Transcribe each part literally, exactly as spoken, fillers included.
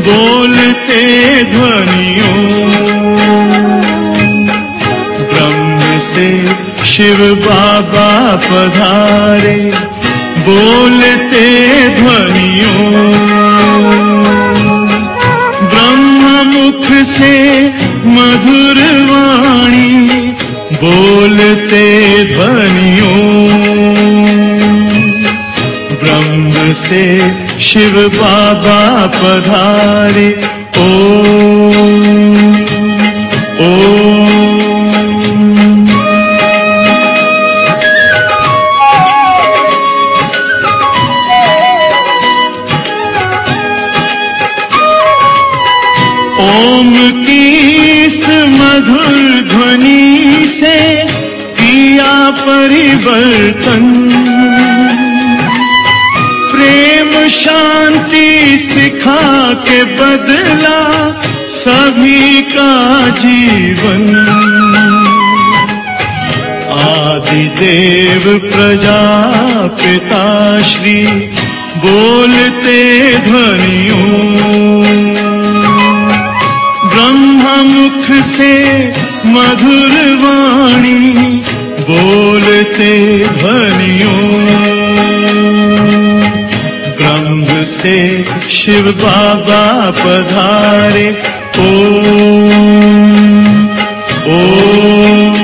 बोलते ध्वनियों, ब्रह्म से शिव बाबा पधारे, बोलते ध्वनियों, ब्रह्म मुख से मधुर वाणी, बोलते ध्वनियों, ब्रह्म से शिव बाबा पधारे। ओम ओम। ओम की इस मधुर ध्वनि से किया परिवर्तन, प्रेम शांति सिखा के बदला सभी का जीवन। आदिदेव प्रजापिता श्री बोलते ध्वनियों, ब्रह्म मुख से मधुर वाणी, बोलते ध्वनियों, ब्रह्म से शिव बाबा पधारे। ओम ओम।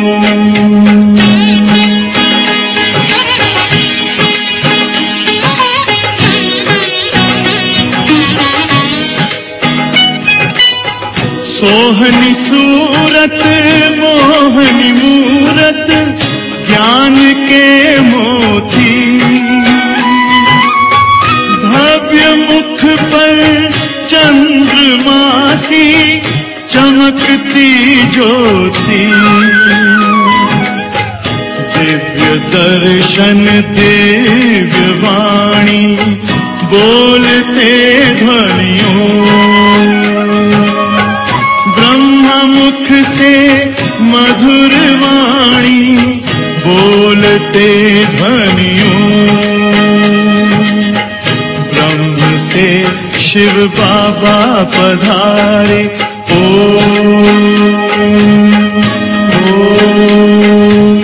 सोहनी सूरत मोहनी मूरत, ज्ञान के मोती, भव्य मुख पर चंद्रमासी, चमकती ज्योति, दिव्य दर्शन दिव्य वाणी, बोलते ध्वनियों, ब्रह्म मुख से मधुर वाणी, बोलते ध्वनियों, ब्रह्म से शिव बाबा पधारे। ओम ओम।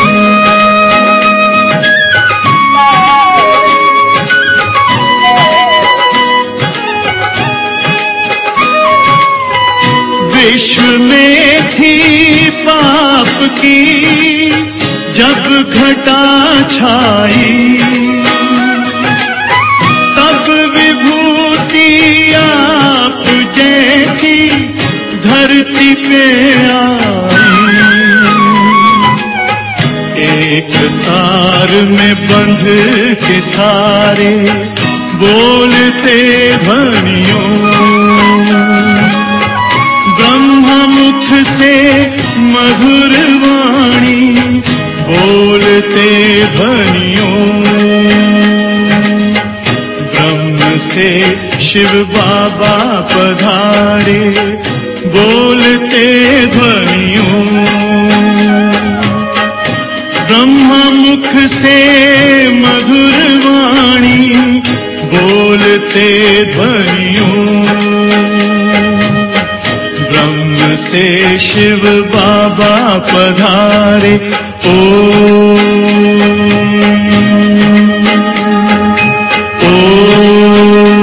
विश्व में थी पाप की जब घटा छाई, तब विभूति आप जैसी धरती पे आई। एक तार में बंध के सारे बोलते ध्वनियों, ब्रह्म मुख से मधुर वाणी, बोलते ध्वनियों, ब्रह्म से शिव बाबा पधारे, बोलते ध्वनियों, ब्रह्म मुख से मधुर वाणी, बोलते ध्वनियों, ब्रह्म से शिव बाबा पधारे। ओम ओम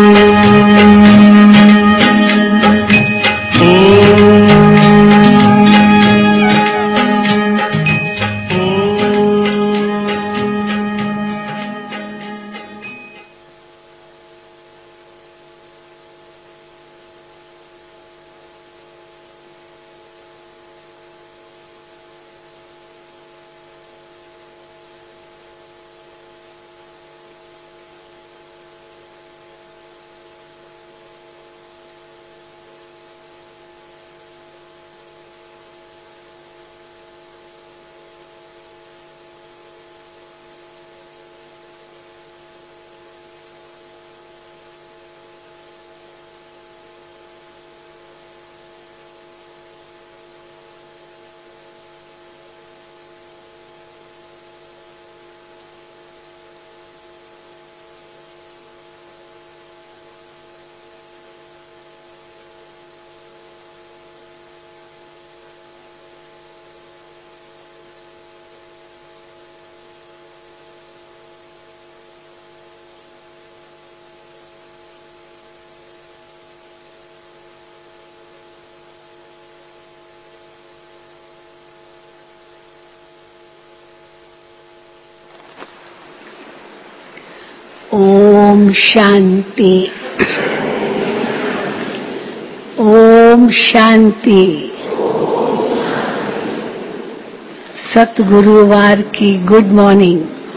ओम शांति। ओम शांति। सतगुरुवार की गुड मॉर्निंग।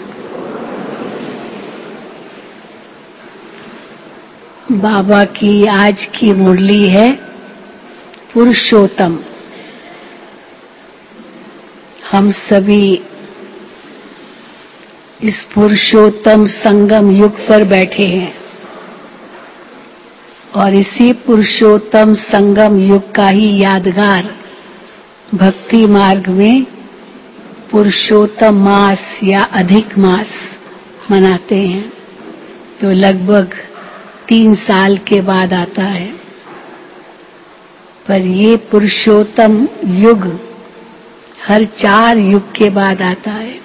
बाबा की आज की मुरली है पुरुषोत्तम। हम सभी इस पुरुषोत्तम संगम युग पर बैठे हैं और इसी पुरुषोत्तम संगम युग का ही यादगार भक्ति मार्ग में पुरुषोत्तम मास या अधिक मास मनाते हैं, जो लगभग तीन साल के बाद आता है। पर ये पुरुषोत्तम युग हर चार युग के बाद आता है।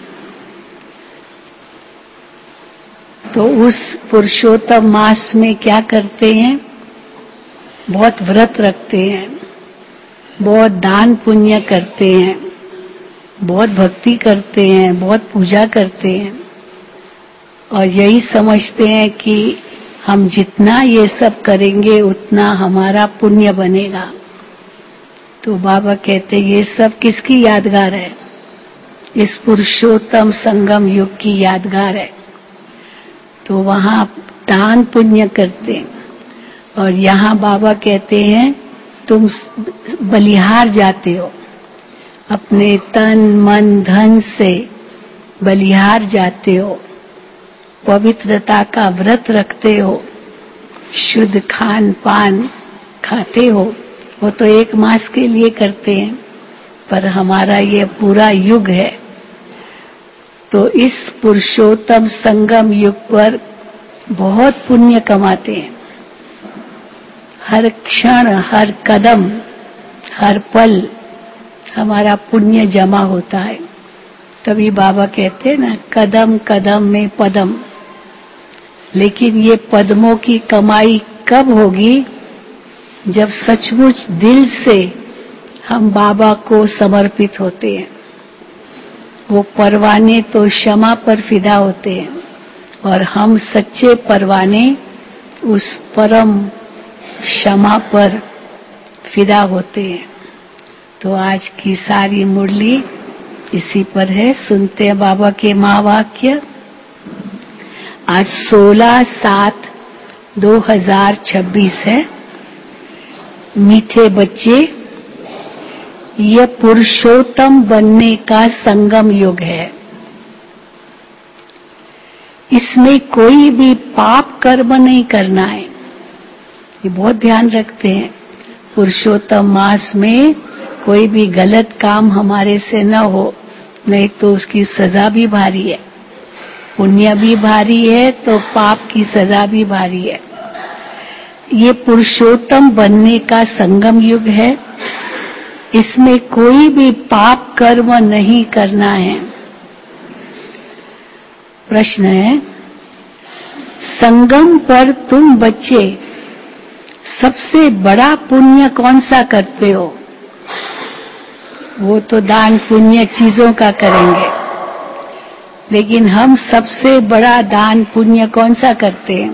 तो उस पुरुषोत्तम मास में क्या करते हैं? बहुत व्रत रखते हैं, बहुत दान पुण्य करते हैं, बहुत भक्ति करते हैं, बहुत पूजा करते हैं और यही समझते हैं कि हम जितना ये सब करेंगे उतना हमारा पुण्य बनेगा। तो बाबा कहते हैं ये सब किसकी यादगार है? इस पुरुषोत्तम संगम युग की यादगार है। तो वहां दान पुण्य करते हैं और यहाँ बाबा कहते हैं तुम बलिहार जाते हो, अपने तन मन धन से बलिहार जाते हो, पवित्रता का व्रत रखते हो, शुद्ध खान पान खाते हो। वो तो एक मास के लिए करते हैं, पर हमारा ये पूरा युग है। तो इस पुरुषोत्तम संगम युग पर बहुत पुण्य कमाते हैं। हर क्षण, हर कदम, हर पल हमारा पुण्य जमा होता है। तभी बाबा कहते हैं ना, कदम कदम में पदम। लेकिन ये पद्मों की कमाई कब होगी? जब सचमुच दिल से हम बाबा को समर्पित होते हैं। वो परवाने तो क्षमा पर फिदा होते हैं और हम सच्चे परवाने उस परम क्षमा पर फिदा होते हैं। तो आज की सारी मुरली इसी पर है। सुनते हैं बाबा के महावाक्य। आज सोलह सात दो हजार छब्बीस है। मीठे बच्चे, यह पुरुषोत्तम बनने का संगम युग है। इसमें कोई भी पाप कर्म नहीं करना है। ये बहुत ध्यान रखते हैं। पुरुषोत्तम मास में कोई भी गलत काम हमारे से न हो, नहीं तो उसकी सजा भी भारी है। पुण्य भी भारी है तो पाप की सजा भी भारी है। ये पुरुषोत्तम बनने का संगम युग है। इसमें कोई भी पाप कर्म नहीं करना है। प्रश्न है, संगम पर तुम बच्चे सबसे बड़ा पुण्य कौन सा करते हो? वो तो दान पुण्य चीजों का करेंगे, लेकिन हम सबसे बड़ा दान पुण्य कौन सा करते हैं?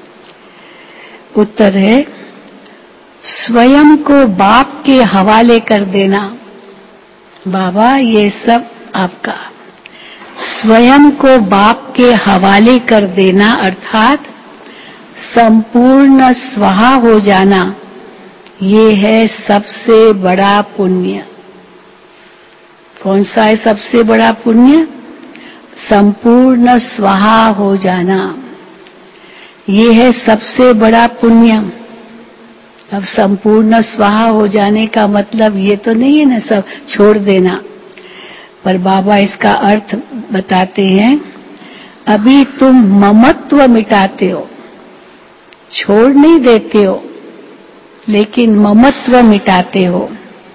उत्तर है, स्वयं को बाप के हवाले कर देना। बाबा ये सब आपका। स्वयं को बाप के हवाले कर देना अर्थात संपूर्ण स्वाहा हो जाना, ये है सबसे बड़ा पुण्य। कौन सा है सबसे बड़ा पुण्य? संपूर्ण स्वाहा हो जाना, ये है सबसे बड़ा पुण्य। अब संपूर्ण स्वाहा हो जाने का मतलब ये तो नहीं है ना सब छोड़ देना, पर बाबा इसका अर्थ बताते हैं। अभी तुम ममत्व मिटाते हो, छोड़ नहीं देते हो, लेकिन ममत्व मिटाते हो।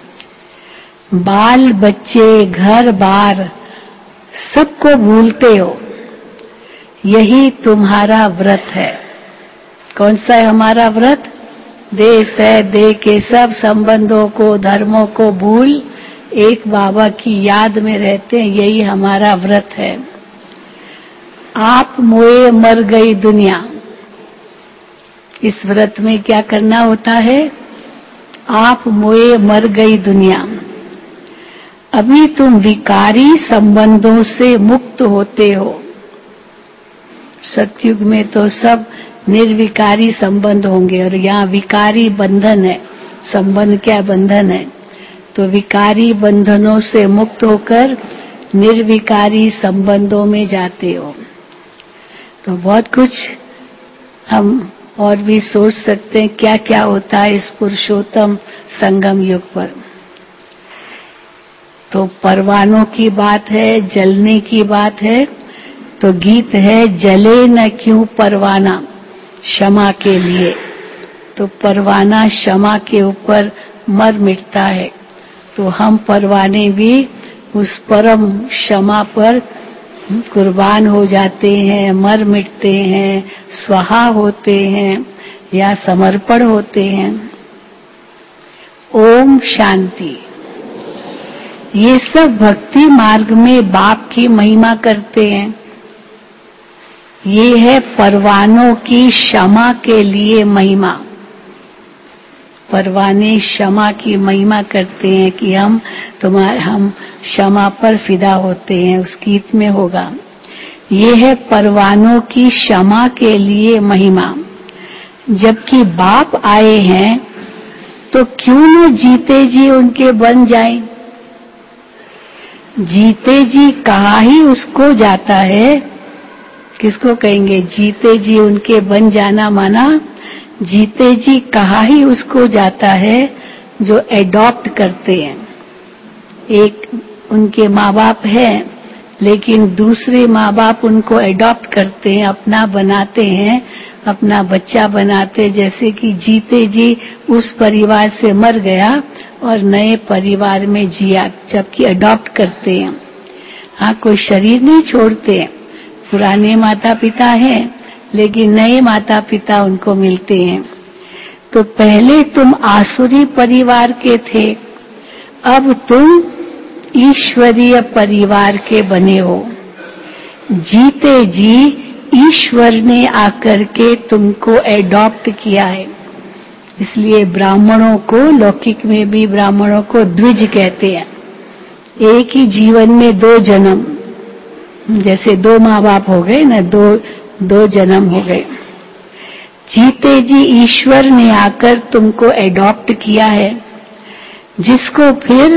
बाल बच्चे, घर बार सबको भूलते हो। यही तुम्हारा व्रत है। कौन सा है हमारा व्रत? देश है, देह के सब संबंधों को, धर्मों को भूल एक बाबा की याद में रहते हैं। यही हमारा व्रत है। आप मोए मर गई दुनिया, इस व्रत में क्या करना होता है? आप मोए मर गई दुनिया। अभी तुम विकारी संबंधों से मुक्त होते हो। सतयुग में तो सब निर्विकारी संबंध होंगे और यहाँ विकारी बंधन है। संबंध क्या बंधन है? तो विकारी बंधनों से मुक्त होकर निर्विकारी संबंधों में जाते हो। तो बहुत कुछ हम और भी सोच सकते हैं क्या क्या होता है इस पुरुषोत्तम संगम युग पर। तो परवानों की बात है, जलने की बात है। तो गीत है जले न क्यों परवाना क्षमा के लिए। तो परवाना क्षमा के ऊपर मर मिटता है। तो हम परवाने भी उस परम क्षमा पर कुर्बान हो जाते हैं, मर मिटते हैं, स्वाहा होते हैं या समर्पण होते हैं। ओम शांति। ये सब भक्ति मार्ग में बाप की महिमा करते हैं। ये है परवानों की क्षमा के लिए महिमा। परवाने क्षमा की महिमा करते हैं कि हम तुम्हारे हम क्षमा पर फिदा होते हैं। उस गीत में होगा ये है परवानों की क्षमा के लिए महिमा। जबकि बाप आए हैं तो क्यों न जीते जी उनके बन जाएं। जीते जी कहा ही उसको जाता है। किसको कहेंगे जीते जी उनके बन जाना? माना जीते जी कहा ही उसको जाता है जो एडॉप्ट करते हैं। एक उनके माँ बाप हैं लेकिन दूसरे माँ बाप उनको एडॉप्ट करते हैं, अपना बनाते हैं, अपना बच्चा बनाते। जैसे कि जीते जी उस परिवार से मर गया और नए परिवार में जिया, जबकि अडॉप्ट करते हैं। हाँ, कोई शरीर नहीं छोड़ते। पुराने माता पिता हैं लेकिन नए माता पिता उनको मिलते हैं। तो पहले तुम आसुरी परिवार के थे, अब तुम ईश्वरीय परिवार के बने हो। जीते जी ईश्वर ने आकर के तुमको एडॉप्ट किया है। इसलिए ब्राह्मणों को, लौकिक में भी ब्राह्मणों को द्विज कहते हैं। एक ही जीवन में दो जन्म, जैसे दो माँ बाप हो गए ना, दो दो जन्म हो गए। जीते जी ईश्वर ने आकर तुमको एडॉप्ट किया है, जिसको फिर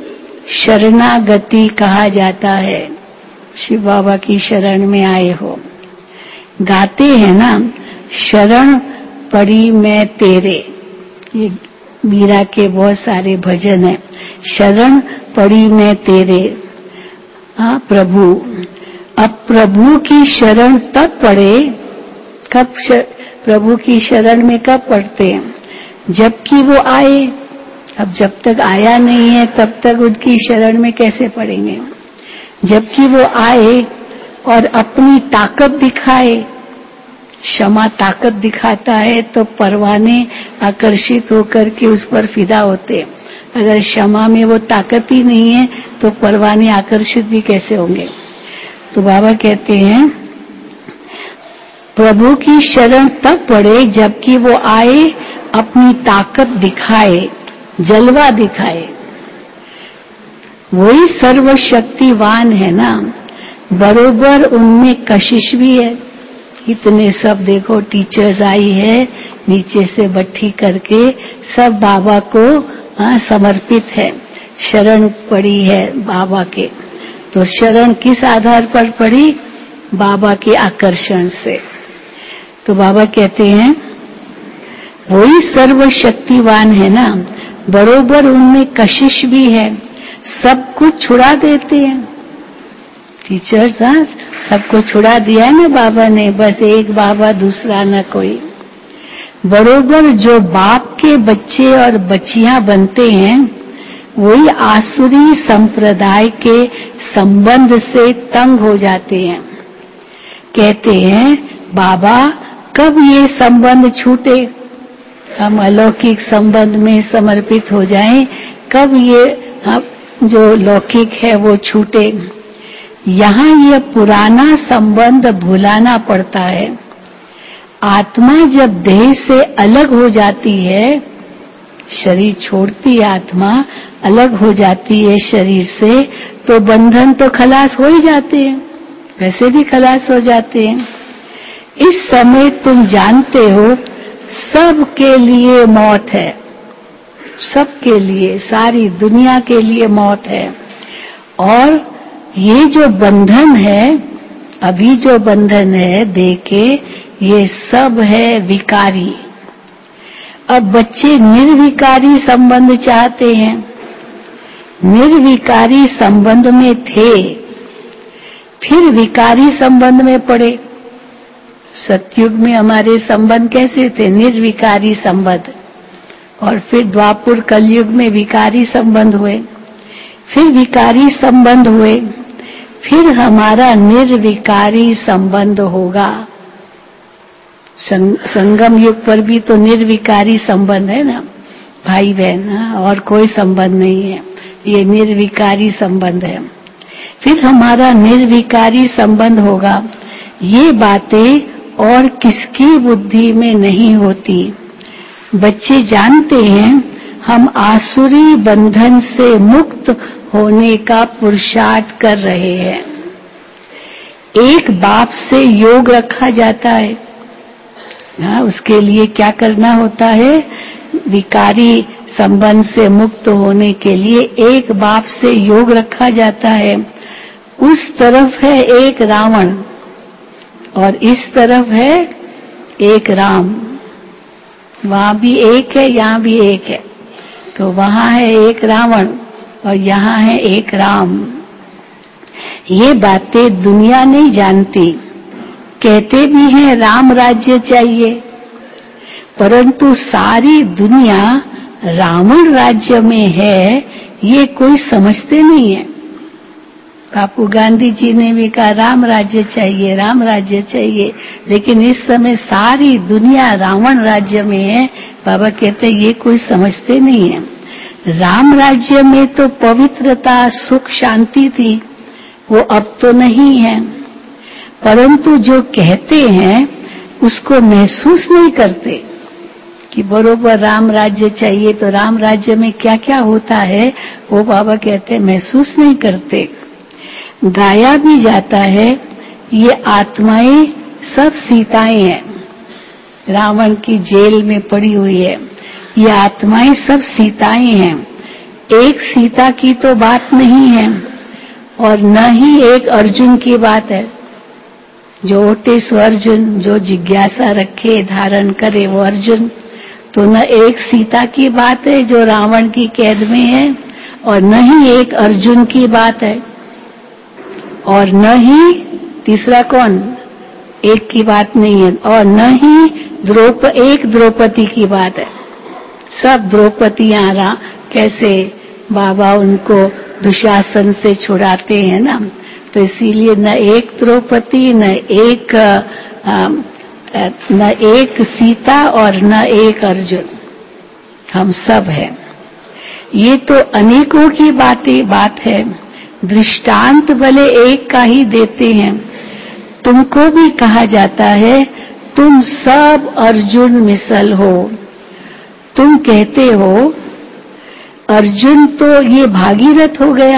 शरणागति कहा जाता है। शिव बाबा की शरण में आए हो। गाते हैं ना, शरण पड़ी मैं तेरे। ये मीरा के बहुत सारे भजन हैं। शरण पड़ी मैं तेरे, हाँ प्रभु। अब प्रभु की शरण तब पड़े, कब प्रभु की शरण में कब पड़ते हैं? जबकि वो आए। अब जब तक आया नहीं है तब तक उनकी शरण में कैसे पड़ेंगे? जबकि वो आए और अपनी ताकत दिखाए। क्षमा ताकत दिखाता है तो परवाने आकर्षित होकर के उस पर फिदा होते हैं। अगर क्षमा में वो ताकत ही नहीं है तो परवाने आकर्षित भी कैसे होंगे? तो बाबा कहते हैं प्रभु की शरण तब पड़े जबकि वो आए, अपनी ताकत दिखाए, जलवा दिखाए। वही सर्वशक्तिवान है ना, बरोबर उनमें कशिश भी है। इतने सब देखो टीचर्स आई है नीचे से बट्ठी करके, सब बाबा को हाँ समर्पित है, शरण पड़ी है बाबा के। तो शरण किस आधार पर पड़ी? बाबा के आकर्षण से। तो बाबा कहते हैं वही सर्वशक्तिवान है ना, बरोबर उनमें कशिश भी है, सब कुछ छुड़ा देते हैं। टीचर्स हाँ सबको छुड़ा दिया है ना बाबा ने, बस एक बाबा दूसरा न कोई। बरोबर जो बाप के बच्चे और बच्चियां बनते हैं वही आसुरी संप्रदाय के संबंध से तंग हो जाते हैं। कहते हैं बाबा कब ये संबंध छूटे, हम अलौकिक संबंध में समर्पित हो जाएं, कब ये हम जो लौकिक है वो छूटे। यहाँ ये पुराना संबंध भुलाना पड़ता है। आत्मा जब देह से अलग हो जाती है, शरीर छोड़ती है, आत्मा अलग हो जाती है शरीर से, तो बंधन तो खलास हो ही जाते हैं, वैसे भी खलास हो जाते हैं। इस समय तुम जानते हो सबके लिए मौत है, सबके लिए, सारी दुनिया के लिए मौत है। और ये जो बंधन है, अभी जो बंधन है देह के, ये सब है विकारी। अब बच्चे निर्विकारी संबंध चाहते हैं, निर्विकारी संबंध में थे, फिर विकारी संबंध में पड़े। सतयुग में हमारे संबंध कैसे थे? निर्विकारी संबंध। और फिर द्वापुर कलयुग में विकारी संबंध हुए, फिर विकारी संबंध हुए, फिर हमारा निर्विकारी संबंध होगा। संग, संगम युग पर भी तो निर्विकारी संबंध है ना, भाई बहन, और कोई संबंध नहीं है, ये निर्विकारी संबंध है। फिर हमारा निर्विकारी संबंध होगा। ये बातें और किसकी बुद्धि में नहीं होती। बच्चे जानते हैं हम आसुरी बंधन से मुक्त होने का पुरुषार्थ कर रहे हैं। एक बाप से योग रखा जाता है, हाँ, उसके लिए क्या करना होता है? विकारी संबंध से मुक्त होने के लिए एक बाप से योग रखा जाता है। उस तरफ है एक रावण और इस तरफ है एक राम। वहां भी एक है, यहाँ भी एक है। तो वहां है एक रावण और यहाँ है एक राम। ये बातें दुनिया नहीं जानती। कहते भी हैं राम राज्य चाहिए, परंतु सारी दुनिया रावण राज्य में है, ये कोई समझते नहीं है। बापू गांधी जी ने भी कहा राम राज्य चाहिए, राम राज्य चाहिए, लेकिन इस समय सारी दुनिया रावण राज्य में है। बाबा कहते ये कोई समझते नहीं है। राम राज्य में तो पवित्रता, सुख, शांति थी, वो अब तो नहीं है। परंतु जो कहते हैं उसको महसूस नहीं करते कि बरोबर राम राज्य चाहिए। तो राम राज्य में क्या क्या होता है वो बाबा कहते हैं महसूस नहीं करते। गाया भी जाता है ये आत्माएं सब सीताएं हैं, रावण की जेल में पड़ी हुई है। ये आत्माएं सब सीताएं हैं। एक सीता की तो बात नहीं है और न ही एक अर्जुन की बात है। जो ओटे सो अर्जुन, जो जिज्ञासा रखे धारण करे वो अर्जुन। तो न एक सीता की बात है जो रावण की कैद में है, और न ही एक अर्जुन की बात है, और न ही तीसरा कौन, एक की बात नहीं है, और न ही द्रौप एक द्रौपदी की बात है। सब द्रौपदियां रा कैसे बाबा उनको दुशासन से छुड़ाते हैं ना, तो इसीलिए न एक द्रौपदी, न एक आ, न एक सीता और न एक अर्जुन, हम सब हैं। ये तो अनेकों की बातें बात है। दृष्टांत भले एक का ही देते हैं। तुमको भी कहा जाता है तुम सब अर्जुन मिसल हो। तुम कहते हो अर्जुन तो ये भागीरथ हो गया,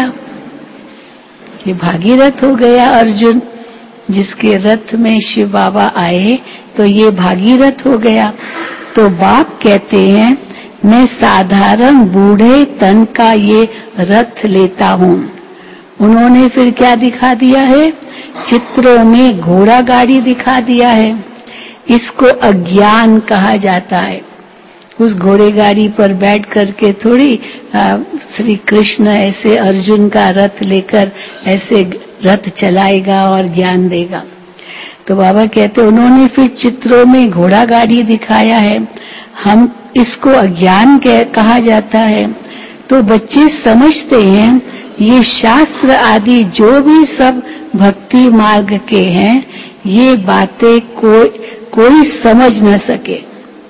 ये भागीरथ हो गया अर्जुन, जिसके रथ में शिव बाबा आए तो ये भागीरथ हो गया। तो बाप कहते हैं मैं साधारण बूढ़े तन का ये रथ लेता हूँ। उन्होंने फिर क्या दिखा दिया है? चित्रों में घोड़ा गाड़ी दिखा दिया है। इसको अज्ञान कहा जाता है। उस घोड़े गाड़ी पर बैठ करके थोड़ी श्री कृष्ण ऐसे अर्जुन का रथ लेकर ऐसे रथ चलाएगा और ज्ञान देगा। तो बाबा कहते उन्होंने फिर चित्रों में घोड़ा गाड़ी दिखाया है, हम इसको अज्ञान कहा जाता है। तो बच्चे समझते हैं ये शास्त्र आदि जो भी सब भक्ति मार्ग के हैं, ये बातें कोई कोई समझ न सके।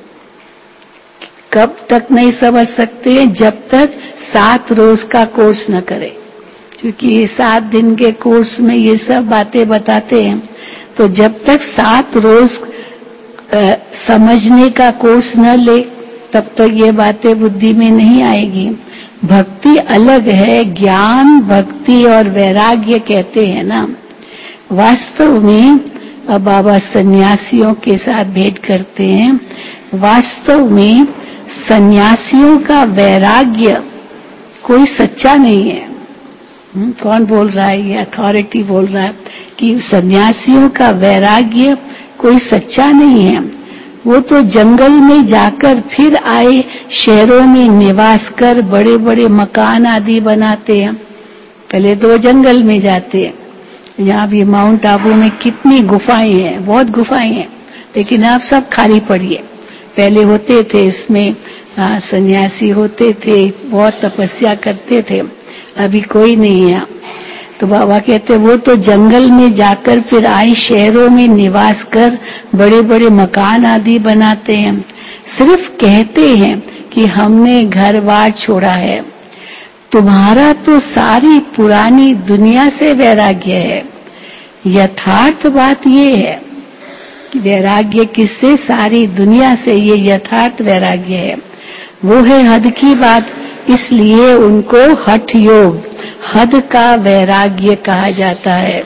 कब तक नहीं समझ सकते हैं? जब तक सात रोज का कोर्स न करे, क्योंकि ये सात दिन के कोर्स में ये सब बातें बताते हैं। तो जब तक सात रोज आ, समझने का कोर्स न ले तब तक ये बातें बुद्धि में नहीं आएगी। भक्ति अलग है, ज्ञान भक्ति और वैराग्य कहते हैं ना। वास्तव में अब बाबा सन्यासियों के साथ भेंट करते हैं। वास्तव में सन्यासियों का वैराग्य कोई सच्चा नहीं है। हुँ? कौन बोल रहा है? ये अथॉरिटी बोल रहा है कि सन्यासियों का वैराग्य कोई सच्चा नहीं है। वो तो जंगल में जाकर फिर आए, शहरों में निवास कर बड़े बड़े मकान आदि बनाते हैं। पहले तो वो जंगल में जाते हैं। यहाँ भी माउंट आबू में कितनी गुफाएं हैं, बहुत गुफाएं हैं, लेकिन आप सब खाली पड़ी है। पहले होते थे इसमें, हाँ, सन्यासी होते थे, बहुत तपस्या करते थे, अभी कोई नहीं है। तो बाबा कहते वो तो जंगल में जाकर फिर आए, शहरों में निवास कर बड़े बड़े मकान आदि बनाते हैं। सिर्फ कहते हैं कि हमने घर बार छोड़ा है। तुम्हारा तो सारी पुरानी दुनिया से वैराग्य है। यथार्थ बात ये है कि वैराग्य किससे? सारी दुनिया से। ये यथार्थ वैराग्य है, वो है हद की बात। इसलिए उनको हठ योग, हद का वैराग्य कहा जाता है।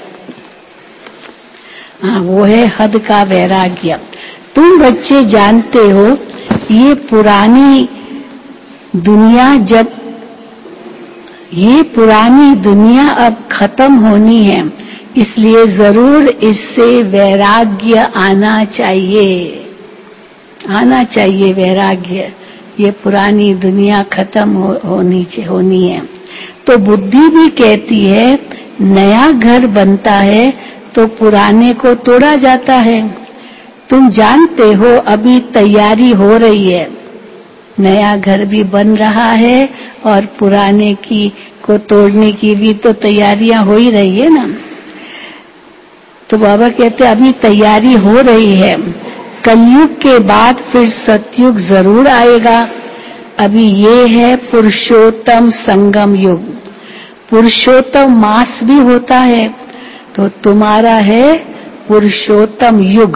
हाँ, वो है हद का वैराग्य। तुम बच्चे जानते हो ये पुरानी दुनिया, जब ये पुरानी दुनिया अब खत्म होनी है, इसलिए जरूर इससे वैराग्य आना चाहिए, आना चाहिए वैराग्य। ये पुरानी दुनिया खत्म हो, होनी होनी है। तो बुद्धि भी कहती है नया घर बनता है तो पुराने को तोड़ा जाता है। तुम जानते हो अभी तैयारी हो रही है, नया घर भी बन रहा है और पुराने की को तोड़ने की भी तो तैयारियां हो ही रही है ना। तो बाबा कहते अभी तैयारी हो रही है, कलयुग के बाद फिर सतयुग जरूर आएगा। अभी ये है पुरुषोत्तम संगम युग। पुरुषोत्तम मास भी होता है, तो तुम्हारा है पुरुषोत्तम युग।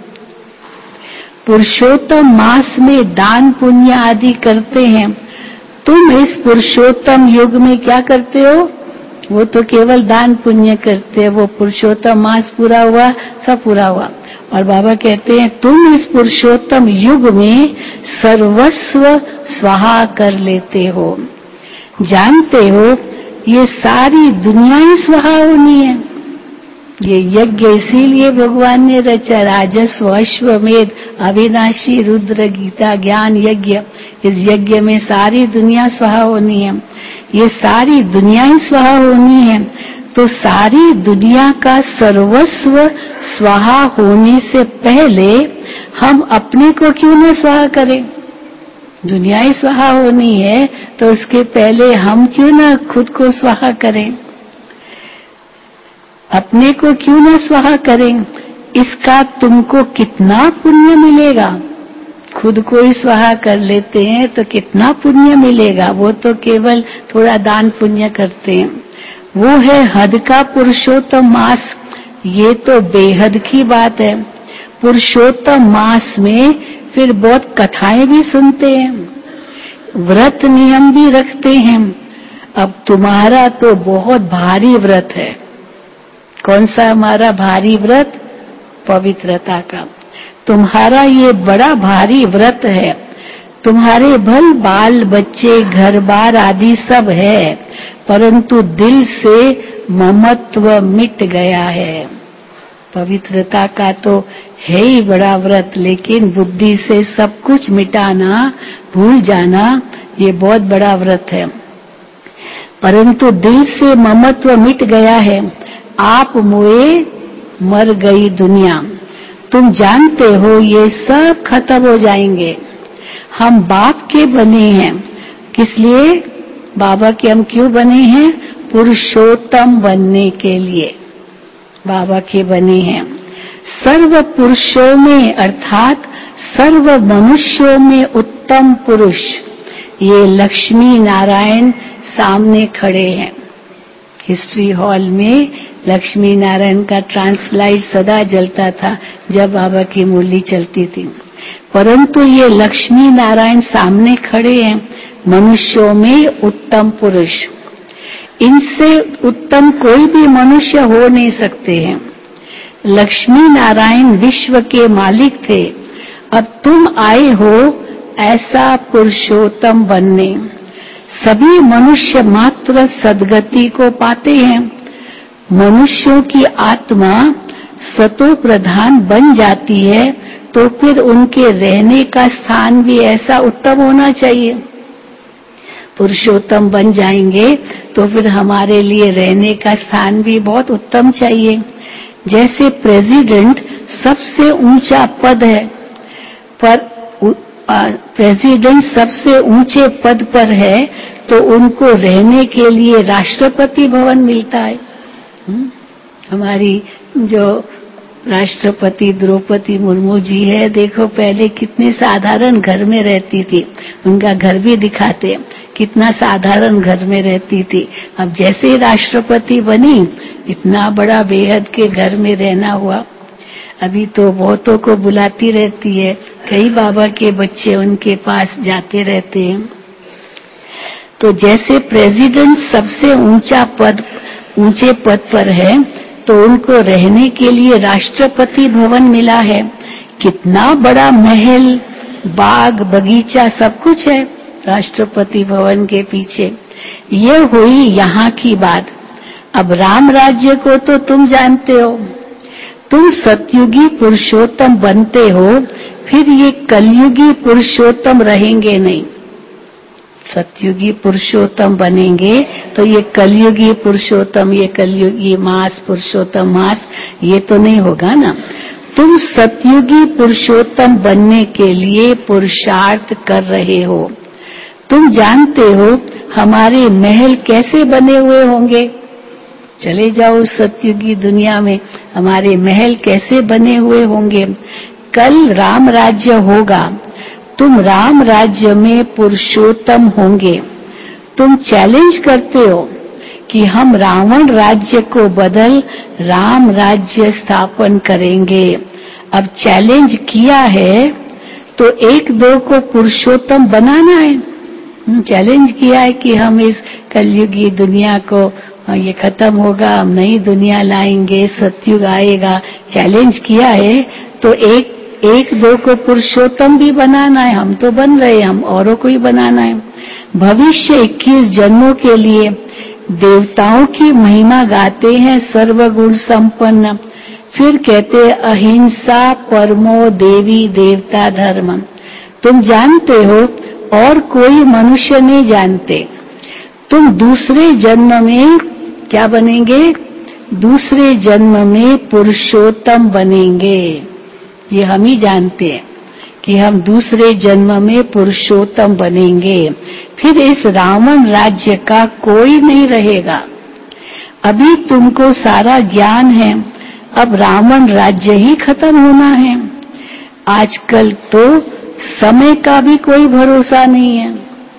पुरुषोत्तम मास में दान पुण्य आदि करते हैं। तुम इस पुरुषोत्तम युग में क्या करते हो? वो तो केवल दान पुण्य करते हैं। वो पुरुषोत्तम मास पूरा हुआ, सब पूरा हुआ। और बाबा कहते हैं तुम इस पुरुषोत्तम युग में सर्वस्व स्वाहा कर लेते हो। जानते हो ये सारी दुनिया ही स्वाहा होनी है। ये यज्ञ इसीलिए भगवान ने रचा, राजस्व अश्वमेध अविनाशी रुद्र गीता ज्ञान यज्ञ। इस यज्ञ में सारी दुनिया स्वाहा होनी है। ये सारी दुनिया ही स्वाहा होनी है, तो सारी दुनिया का सर्वस्व स्वाहा होने से पहले हम अपने को क्यों न स्वाहा करें? दुनिया ही स्वाहा होनी है तो उसके पहले हम क्यों न खुद को स्वाहा करें? अपने को क्यों न स्वाहा करें? इसका तुमको कितना पुण्य मिलेगा? खुद को ही स्वाहा कर लेते हैं तो कितना पुण्य मिलेगा? वो तो केवल थोड़ा दान पुण्य करते हैं। वो है हद का पुरुषोत्तम मास। ये तो बेहद की बात है। पुरुषोत्तम मास में फिर बहुत कथाएं भी सुनते हैं, व्रत नियम भी रखते हैं। अब तुम्हारा तो बहुत भारी व्रत है। कौन सा हमारा भारी व्रत? पवित्रता का। तुम्हारा ये बड़ा भारी व्रत है। तुम्हारे भल बाल बच्चे घर बार आदि सब है, परंतु दिल से ममत्व मिट गया है। पवित्रता का तो है ही बड़ा व्रत, लेकिन बुद्धि से सब कुछ मिटाना, भूल जाना, ये बहुत बड़ा व्रत है। परंतु दिल से ममत्व मिट गया है। आप मोए मर गई दुनिया। तुम जानते हो ये सब खत्म हो जाएंगे। हम बाप के बने हैं, किस लिए? बाबा के हम क्यों बने हैं? पुरुषोत्तम बनने के लिए बाबा के बने हैं। सर्व पुरुषों में अर्थात सर्व मनुष्यों में उत्तम पुरुष ये लक्ष्मी नारायण सामने खड़े हैं। हिस्ट्री हॉल में लक्ष्मी नारायण का ट्रांसलाइट सदा जलता था जब बाबा की मुरली चलती थी। परंतु ये लक्ष्मी नारायण सामने खड़े हैं, मनुष्यों में उत्तम पुरुष, इनसे उत्तम कोई भी मनुष्य हो नहीं सकते हैं। लक्ष्मी नारायण विश्व के मालिक थे, अब तुम आए हो ऐसा पुरुषोत्तम बनने। सभी मनुष्य मात्र सद्गति को पाते हैं। मनुष्यों की आत्मा सतो प्रधान बन जाती है तो फिर उनके रहने का स्थान भी ऐसा उत्तम होना चाहिए। पुरुषोत्तम बन जाएंगे तो फिर हमारे लिए रहने का स्थान भी बहुत उत्तम चाहिए। जैसे प्रेसिडेंट सबसे ऊंचा पद है, पर प्रेसिडेंट सबसे ऊंचे पद पर है तो उनको रहने के लिए राष्ट्रपति भवन मिलता है। हुँ? हमारी जो राष्ट्रपति द्रौपदी मुर्मू जी है, देखो पहले कितने साधारण घर में रहती थी, उनका घर भी दिखाते, कितना साधारण घर में रहती थी। अब जैसे ही राष्ट्रपति बनी, इतना बड़ा बेहद के घर में रहना हुआ। अभी तो बहुतों को बुलाती रहती है, कई बाबा के बच्चे उनके पास जाते रहते हैं। तो जैसे प्रेसिडेंट सबसे ऊंचा पद ऊंचे पद पर है तो उनको रहने के लिए राष्ट्रपति भवन मिला है। कितना बड़ा महल, बाग, बगीचा सब कुछ है राष्ट्रपति भवन के पीछे। ये हुई यहाँ की बात। अब राम राज्य को तो तुम जानते हो, तुम सतयुगी पुरुषोत्तम बनते हो, फिर ये कलयुगी पुरुषोत्तम रहेंगे नहीं। सतयुगी पुरुषोत्तम बनेंगे तो ये कलयुगी पुरुषोत्तम, ये कलयुगी मास, पुरुषोत्तम मास, ये तो नहीं होगा ना। तुम सतयुगी पुरुषोत्तम बनने के लिए पुरुषार्थ कर रहे हो। तुम जानते हो हमारे महल कैसे बने हुए होंगे। चले जाओ सतयुगी दुनिया में, हमारे महल कैसे बने हुए होंगे। कल राम राज्य होगा, तुम राम राज्य में पुरुषोत्तम होंगे। तुम चैलेंज करते हो कि हम रावण राज्य को बदल राम राज्य स्थापन करेंगे। अब चैलेंज किया है तो एक दो को पुरुषोत्तम बनाना है। चैलेंज किया है कि हम इस कलयुगी दुनिया को, ये खत्म होगा, हम नई दुनिया लाएंगे, सतयुग आएगा, चैलेंज किया है तो एक एक दो को पुरुषोत्तम भी बनाना है। हम तो बन रहे हैं, हम औरों को ही बनाना है। भविष्य इक्कीस जन्मों के लिए देवताओं की महिमा गाते हैं सर्वगुण संपन्न, फिर कहते अहिंसा परमो देवी देवता धर्म। तुम जानते हो और कोई मनुष्य नहीं जानते। तुम दूसरे जन्म में क्या बनेंगे? दूसरे जन्म में पुरुषोत्तम बनेंगे। ये हम ही जानते हैं कि हम दूसरे जन्म में पुरुषोत्तम बनेंगे। फिर इस रावण राज्य का कोई नहीं रहेगा। अभी तुमको सारा ज्ञान है, अब रावण राज्य ही खत्म होना है। आजकल तो समय का भी कोई भरोसा नहीं है।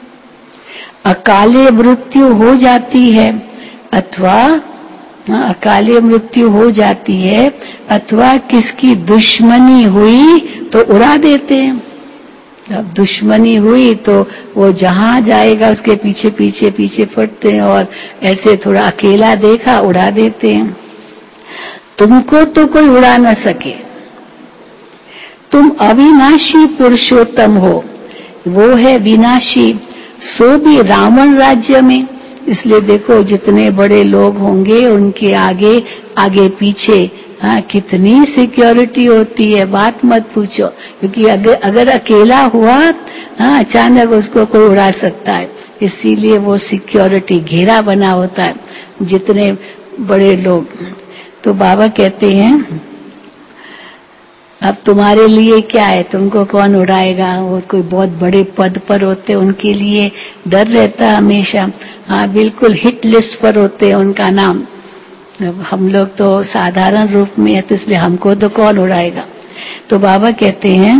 अकाले मृत्यु हो जाती है अथवा अकाले मृत्यु हो जाती है अथवा किसकी दुश्मनी हुई तो उड़ा देते हैं। जब दुश्मनी हुई तो वो जहां जाएगा उसके पीछे पीछे पीछे पड़ते हैं और ऐसे थोड़ा अकेला देखा उड़ा देते हैं। तुमको तो कोई उड़ा न सके, तुम अविनाशी पुरुषोत्तम हो, वो है विनाशी, सो भी रावण राज्य में। इसलिए देखो जितने बड़े लोग होंगे उनके आगे आगे पीछे हाँ कितनी सिक्योरिटी होती है, बात मत पूछो। क्योंकि अगर अगर अकेला हुआ हाँ अचानक उसको कोई उड़ा सकता है, इसीलिए वो सिक्योरिटी घेरा बना होता है जितने बड़े लोग। तो बाबा कहते हैं अब तुम्हारे लिए क्या है, तुमको कौन उड़ाएगा। वो कोई बहुत बड़े पद पर होते उनके लिए डर रहता है हमेशा। हाँ बिल्कुल हिट लिस्ट पर होते हैं उनका नाम। हम लोग तो साधारण रूप में है तो इसलिए हमको तो कौन उड़ाएगा। तो बाबा कहते हैं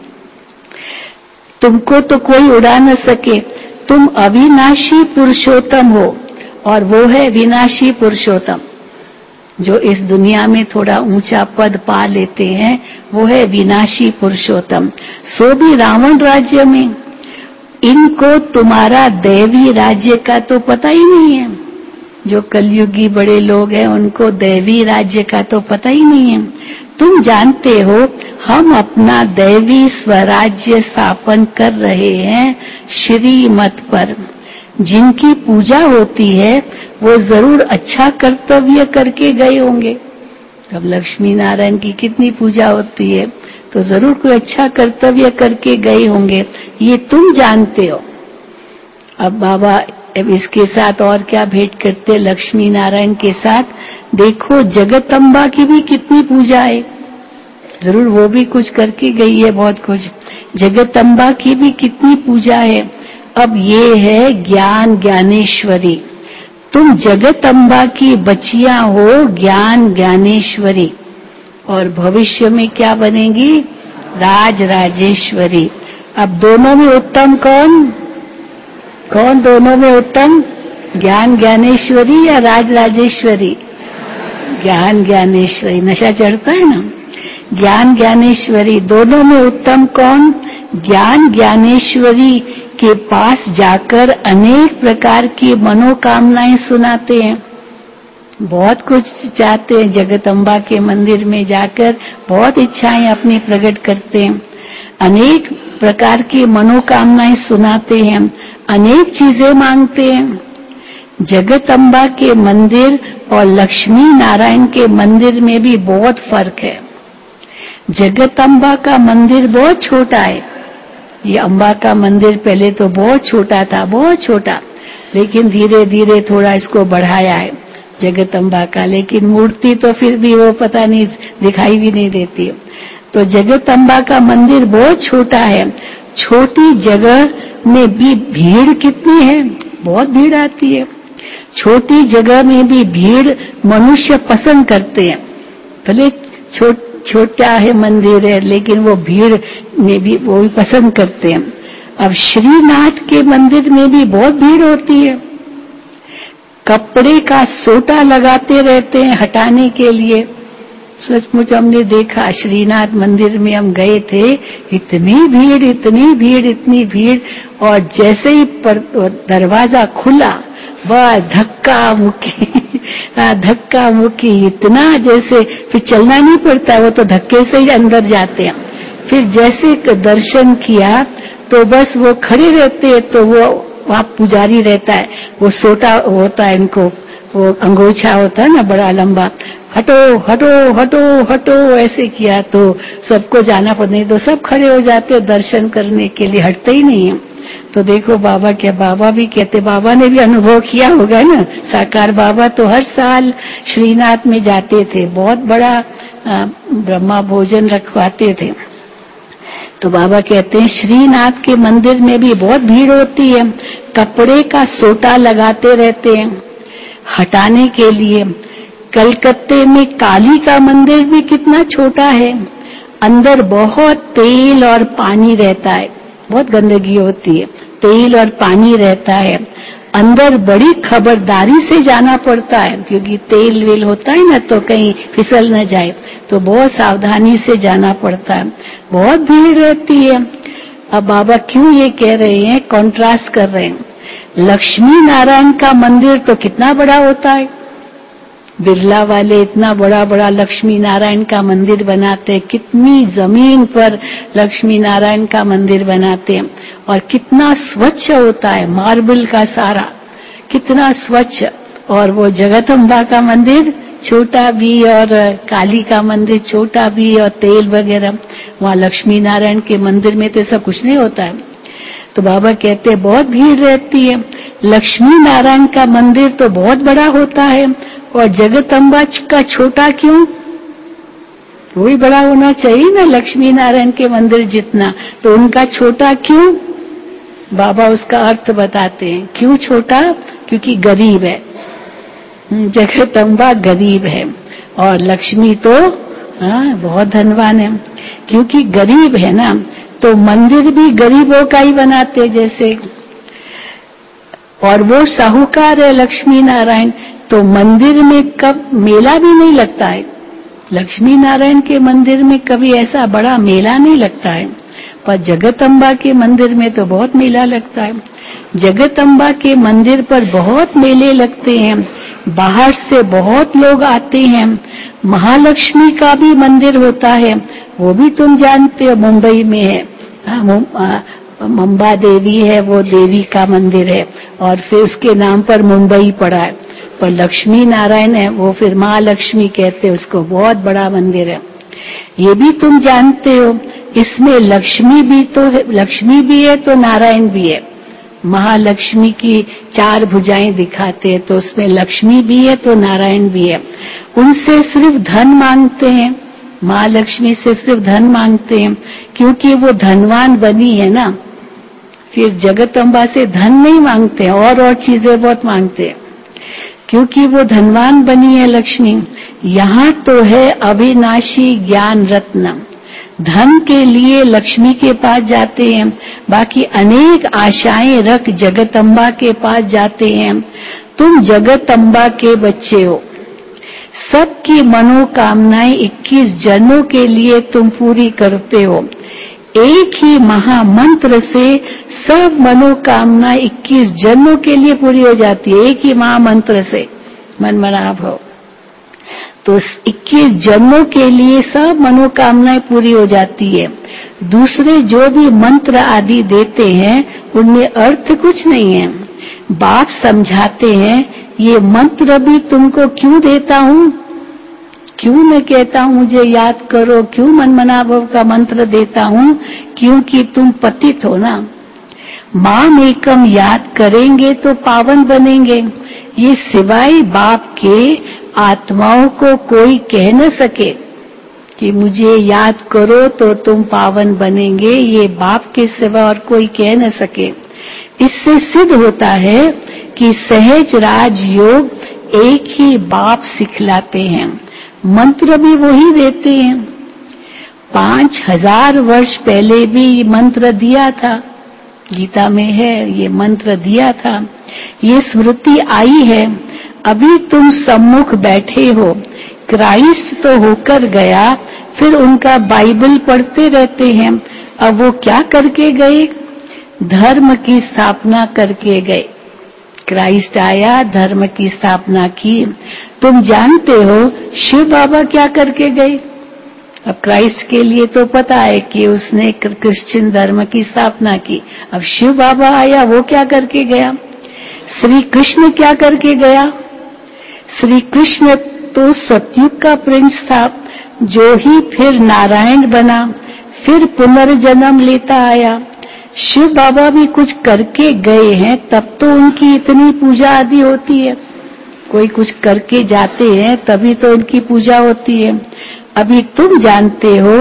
तुमको तो कोई उड़ा न सके, तुम अविनाशी पुरुषोत्तम हो और वो है विनाशी पुरुषोत्तम। जो इस दुनिया में थोड़ा ऊंचा पद पा लेते हैं, वो है विनाशी पुरुषोत्तम। सो भी रावण राज्य में इनको तुम्हारा दैवी राज्य का तो पता ही नहीं है। जो कलयुगी बड़े लोग हैं उनको दैवी राज्य का तो पता ही नहीं है। तुम जानते हो हम अपना दैवी स्वराज्य स्थापन कर रहे हैं श्रीमत पर। जिनकी पूजा होती है वो जरूर अच्छा कर्तव्य करके गए होंगे। अब लक्ष्मी नारायण की कितनी पूजा होती है, तो जरूर कोई अच्छा कर्तव्य करके गए होंगे, ये तुम जानते हो। अब बाबा अब इसके साथ और क्या भेंट करते लक्ष्मी नारायण के साथ, देखो जगदम्बा की भी कितनी पूजा है, जरूर वो भी कुछ करके गई है बहुत कुछ। जगदम्बा की भी कितनी पूजा है। अब ये है ज्ञान ज्ञानेश्वरी। तुम जगदम्बा की बचियां हो, ज्ञान ज्ञानेश्वरी, और भविष्य में क्या बनेगी, राज राजेश्वरी। अब दोनों में उत्तम कौन कौन दोनों में उत्तम, ज्ञान ज्ञानेश्वरी या राज राजेश्वरी? ज्ञान ज्ञानेश्वरी। नशा चढ़ता है ना, ज्ञान ज्ञानेश्वरी। दोनों में उत्तम कौन, ज्ञान ज्ञानेश्वरी के पास जाकर अनेक प्रकार की मनोकामनाएं सुनाते हैं। बहुत कुछ चाहते हैं, जगदम्बा के मंदिर में जाकर बहुत इच्छाएं अपनी प्रकट करते हैं, अनेक प्रकार की मनोकामनाएं सुनाते हैं, अनेक चीजें मांगते हैं। जगदम्बा के मंदिर और लक्ष्मी नारायण के मंदिर में भी बहुत फर्क है। जगदम्बा का मंदिर बहुत छोटा है। ये अम्बा का मंदिर पहले तो बहुत छोटा था, बहुत छोटा, लेकिन धीरे धीरे थोड़ा इसको बढ़ाया है जगदम्बा का, लेकिन मूर्ति तो फिर भी वो पता नहीं दिखाई भी नहीं देती। तो जगदम्बा का मंदिर बहुत छोटा है। छोटी जगह में भी भीड़ कितनी है, बहुत भीड़ आती है। छोटी जगह में भी भीड़ मनुष्य पसंद करते हैं। भले छो, छोटा है मंदिर है, लेकिन वो भीड़ में भी वो भी पसंद करते हैं। अब श्रीनाथ के मंदिर में भी बहुत भीड़ होती है। कपड़े का सोटा लगाते रहते हैं हटाने के लिए। सचमुच हमने देखा, श्रीनाथ मंदिर में हम गए थे, इतनी भीड़ इतनी भीड़ इतनी भीड़, और जैसे ही पर दरवाजा खुला वह धक्का मुक्की धक्का मुक्की इतना, जैसे फिर चलना नहीं पड़ता, वो तो धक्के से ही अंदर जाते हैं। फिर जैसे दर्शन किया तो बस वो खड़े रहते हैं, तो वो वहाँ पुजारी रहता है, वो सोटा होता है, इनको वो अंगोछा होता है ना बड़ा लंबा, हटो हटो हटो हटो ऐसे किया तो सबको जाना पड़ता, नहीं तो सब खड़े हो जाते दर्शन करने के लिए, हटते ही नहीं है। तो देखो बाबा क्या, बाबा भी कहते, बाबा ने भी अनुभव किया होगा ना, साकार बाबा तो हर साल श्रीनाथ में जाते थे, बहुत बड़ा ब्रह्मा भोजन रखवाते थे। तो बाबा कहते हैं श्रीनाथ के मंदिर में भी बहुत भीड़ होती है, कपड़े का सोटा लगाते रहते हैं हटाने के लिए। कलकत्ते में काली का मंदिर भी कितना छोटा है, अंदर बहुत तेल और पानी रहता है, बहुत गंदगी होती है, तेल और पानी रहता है अंदर। बड़ी खबरदारी से जाना पड़ता है, क्योंकि तेल वेल होता है ना, तो कहीं फिसल न जाए, तो बहुत सावधानी से जाना पड़ता है, बहुत भीड़ रहती है। अब बाबा क्यों ये कह रहे हैं, कॉन्ट्रास्ट कर रहे हैं। लक्ष्मी नारायण का मंदिर तो कितना बड़ा होता है, बिरला वाले इतना बड़ा बड़ा लक्ष्मी नारायण का मंदिर बनाते हैं, कितनी जमीन पर लक्ष्मी नारायण का मंदिर बनाते हैं, और कितना स्वच्छ होता है, मार्बल का सारा, कितना स्वच्छ। और वो जगदम्बा का मंदिर छोटा भी, और काली का मंदिर छोटा भी, और तेल वगैरह। वहाँ लक्ष्मी नारायण के मंदिर में तो सब कुछ नहीं होता है। तो बाबा कहते हैं बहुत भीड़ रहती है। लक्ष्मी नारायण का मंदिर तो बहुत बड़ा होता है, और जगदम्बा का छोटा क्यों, वो भी बड़ा होना चाहिए ना लक्ष्मी नारायण के मंदिर जितना, तो उनका छोटा क्यों? बाबा उसका अर्थ बताते हैं, क्यों छोटा, क्योंकि गरीब है। जगदम्बा गरीब है और लक्ष्मी तो हाँ बहुत धनवान है। क्योंकि गरीब है ना, तो मंदिर भी गरीबों का ही बनाते जैसे, और वो साहूकार है लक्ष्मी नारायण, तो मंदिर में कब मेला भी नहीं लगता है। लक्ष्मी नारायण के मंदिर में कभी ऐसा बड़ा मेला नहीं लगता है, पर जगदम्बा के मंदिर में तो बहुत मेला लगता है। जगदम्बा के मंदिर पर बहुत मेले लगते हैं, बाहर से बहुत लोग आते हैं। महालक्ष्मी का भी मंदिर होता है, वो भी तुम जानते हो, मुंबई में है। मुंबा देवी है, वो देवी का मंदिर है और फिर उसके नाम पर मुंबई पड़ा है। पर लक्ष्मी नारायण है, वो फिर महालक्ष्मी कहते हैं उसको, बहुत बड़ा मंदिर है। ये भी तुम जानते हो, इसमें लक्ष्मी भी तो लक्ष्मी भी है तो नारायण भी है। महालक्ष्मी की चार भुजाएं दिखाते हैं, तो उसमें लक्ष्मी भी है तो नारायण भी है। उनसे सिर्फ धन मांगते हैं, महालक्ष्मी से सिर्फ धन मांगते हैं, क्योंकि वो धनवान बनी है ना। फिर जगदम्बा से धन नहीं मांगते हैं, और और चीजें बहुत मांगते हैं, क्योंकि वो धनवान बनी है लक्ष्मी। यहाँ तो है अविनाशी ज्ञान रत्न। धन के लिए लक्ष्मी के पास जाते हैं, बाकी अनेक आशाएं रख जगदम्बा के पास जाते हैं। तुम जगदम्बा के बच्चे हो, सबकी मनोकामनाएं इक्कीस जन्मों के लिए तुम पूरी करते हो। एक ही महामंत्र से सब मनोकामना इक्कीस जन्मों के लिए पूरी हो जाती है, एक ही महामंत्र से, मनमना भव। तो इक्कीस जन्मों के लिए सब मनोकामनाएं पूरी हो जाती है। दूसरे जो भी मंत्र आदि देते हैं उनमें अर्थ कुछ नहीं है। बाप समझाते हैं, ये मंत्र भी तुमको क्यों देता हूँ, क्यों मैं कहता हूँ मुझे याद करो, क्यों मनमना भव का मंत्र देता हूँ, क्योंकि तुम पतित हो ना। माम एकम याद करेंगे तो पावन बनेंगे। ये सिवाय बाप के आत्माओं को कोई कह न सके कि मुझे याद करो तो तुम पावन बनेंगे, ये बाप के सिवा और कोई कह न सके। इससे सिद्ध होता है कि सहज राजयोग एक ही बाप सिखलाते हैं, मंत्र भी वही देते हैं। पांच हजार वर्ष पहले भी ये मंत्र दिया था, गीता में है, ये मंत्र दिया था, ये स्मृति आई है। अभी तुम सम्मुख बैठे हो, क्राइस्ट तो होकर गया, फिर उनका बाइबल पढ़ते रहते हैं। अब वो क्या करके गए, धर्म की स्थापना करके गए। क्राइस्ट आया, धर्म की स्थापना की। तुम जानते हो शिव बाबा क्या करके गए। अब क्राइस्ट के लिए तो पता है कि उसने क्रिश्चियन धर्म की स्थापना की। अब शिव बाबा आया, वो क्या करके गया। श्री कृष्ण क्या करके गया। श्री कृष्ण तो सतयुग का प्रिंस था, जो ही फिर नारायण बना, फिर पुनर्जन्म लेता आया। शिव बाबा भी कुछ करके गए हैं, तब तो उनकी इतनी पूजा आदि होती है। कोई कुछ करके जाते हैं तभी तो उनकी पूजा होती है। अभी तुम जानते हो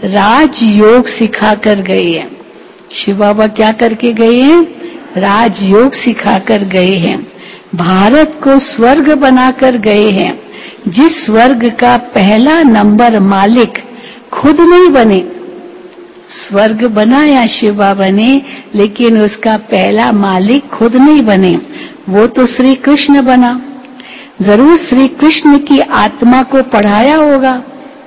राजयोग सिखा कर गए हैं। शिव बाबा क्या करके गए हैं, राजयोग सिखा कर गए हैं। भारत को स्वर्ग बनाकर गए हैं, जिस स्वर्ग का पहला नंबर मालिक खुद नहीं बने। स्वर्ग बनाया शिव बाबा ने, लेकिन उसका पहला मालिक खुद नहीं बने, वो तो श्री कृष्ण बना। जरूर श्री कृष्ण की आत्मा को पढ़ाया होगा।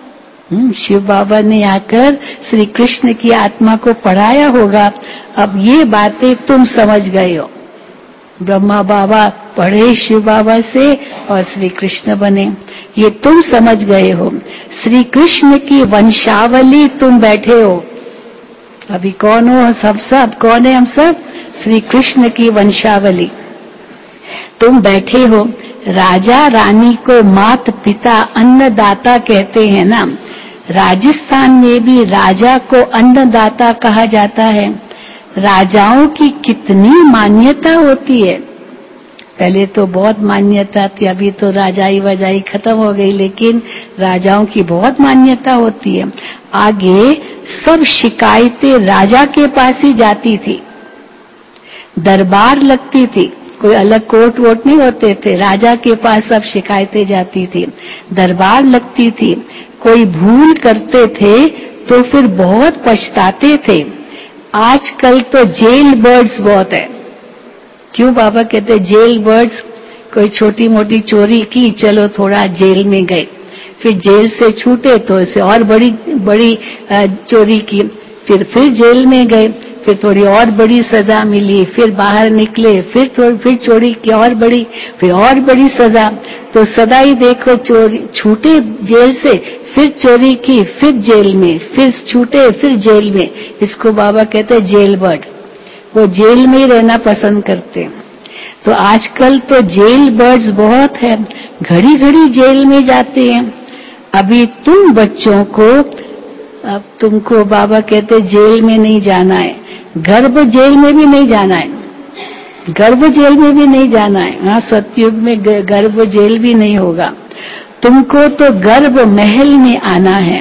शिव बाबा ने आकर श्री कृष्ण की आत्मा को पढ़ाया होगा। अब ये बातें तुम समझ गए हो। ब्रह्मा बाबा पढ़े शिव बाबा से और श्री कृष्ण बने, ये तुम समझ गए हो। श्री कृष्ण की वंशावली तुम बैठे हो। अभी कौन हो, सब सब कौन है, हम सब श्री कृष्ण की वंशावली। तुम बैठे हो। राजा रानी को मात पिता अन्नदाता कहते हैं ना। राजस्थान में भी राजा को अन्नदाता कहा जाता है। राजाओं की कितनी मान्यता होती है। पहले तो बहुत मान्यता थी, अभी तो राजाई वजाई खत्म हो गई, लेकिन राजाओं की बहुत मान्यता होती है। आगे सब शिकायतें राजा के पास ही जाती थी, दरबार लगती थी, कोई अलग कोर्ट वोट नहीं होते थे, राजा के पास सब शिकायतें जाती थी, दरबार लगती थी। कोई भूल करते थे तो फिर बहुत पछताते थे। आजकल तो जेल बर्ड्स बहुत है। क्यों बाबा कहते जेल बर्ड्स, कोई छोटी मोटी चोरी की, चलो थोड़ा जेल में गए, फिर जेल से छूटे तो इसे और बड़ी बड़ी चोरी की, फिर फिर जेल में गए, फिर थोड़ी और बड़ी सजा मिली, फिर बाहर निकले, फिर थोड़ी फिर चोरी की और बड़ी, फिर और बड़ी सजा। तो सदा ही देखो, चोरी छूटे जेल से, फिर चोरी की, फिर जेल में, फिर छूटे, फिर जेल में। इसको बाबा कहते हैं जेल बर्ड। वो जेल में ही रहना पसंद करते हैं। तो आजकल तो जेल बर्ड्स बहुत है, घड़ी घड़ी जेल में जाते हैं। अभी तुम बच्चों को, अब तुमको बाबा कहते जेल में नहीं जाना है, गर्भ जेल में भी नहीं जाना है, गर्भ जेल में भी नहीं जाना है। हाँ, सतयुग में गर्भ जेल भी नहीं होगा, तुमको तो गर्भ महल में आना है।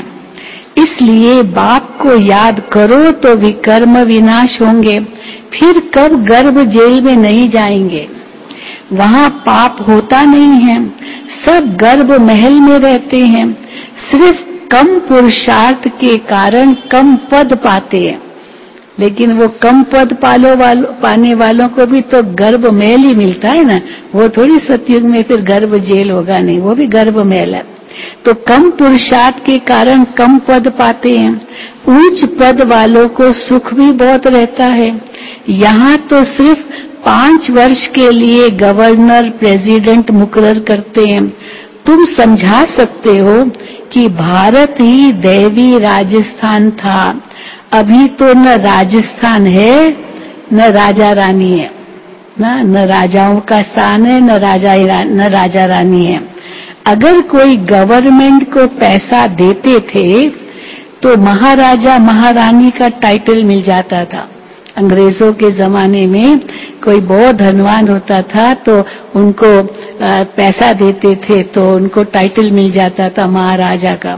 इसलिए बाप को याद करो तो विकर्म विनाश होंगे, फिर कब गर्भ जेल में नहीं जाएंगे। वहां पाप होता नहीं है, सब गर्भ महल में रहते हैं, सिर्फ कम पुरुषार्थ के कारण कम पद पाते हैं। लेकिन वो कम पद पालो वालो पाने वालों को भी तो गर्भ महल ही मिलता है ना, वो थोड़ी सतयुग में फिर गर्भ जेल होगा, नहीं, वो भी गर्भ महल है। तो कम पुरुषार्थ के कारण कम पद पाते हैं, ऊंच पद वालों को सुख भी बहुत रहता है। यहाँ तो सिर्फ पांच वर्ष के लिए गवर्नर प्रेसिडेंट मुकर्रर करते हैं। तुम समझा सकते हो कि भारत ही दैवी राजस्थान था, अभी तो न राजस्थान है न राजा रानी है, ना न राजाओं का स्थान है न राजा न राजा रानी है। अगर कोई गवर्नमेंट को पैसा देते थे तो महाराजा महारानी का टाइटल मिल जाता था। अंग्रेजों के जमाने में कोई बहुत धनवान होता था तो उनको पैसा देते थे तो उनको टाइटल मिल जाता था महाराजा का,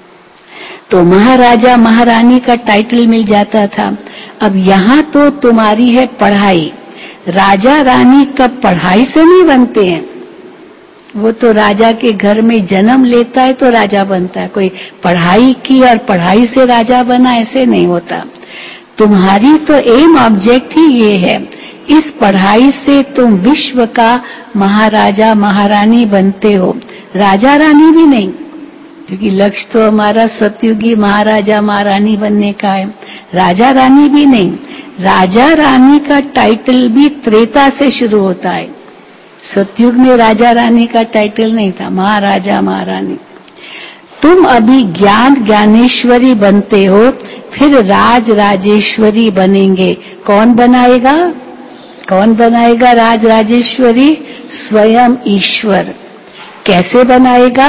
तो महाराजा महारानी का टाइटल मिल जाता था। अब यहाँ तो तुम्हारी है पढ़ाई, राजा रानी कब पढ़ाई से नहीं बनते हैं, वो तो राजा के घर में जन्म लेता है तो राजा बनता है। कोई पढ़ाई की और पढ़ाई से राजा बना, ऐसे नहीं होता। तुम्हारी तो एम ऑब्जेक्ट ही ये है, इस पढ़ाई से तुम विश्व का महाराजा महारानी बनते हो, राजा रानी भी नहीं, क्योंकि लक्ष्य तो हमारा सतयुगी महाराजा महारानी बनने का है, राजा रानी भी नहीं। राजा रानी का टाइटल भी त्रेता से शुरू होता है, सतयुग में राजा रानी का टाइटल नहीं था, महाराजा महारानी। तुम अभी ज्ञान ज्ञानेश्वरी बनते हो, फिर राज राजेश्वरी बनेंगे। कौन बनाएगा, कौन बनाएगा राज राजेश्वरी? स्वयं ईश्वर। कैसे बनाएगा?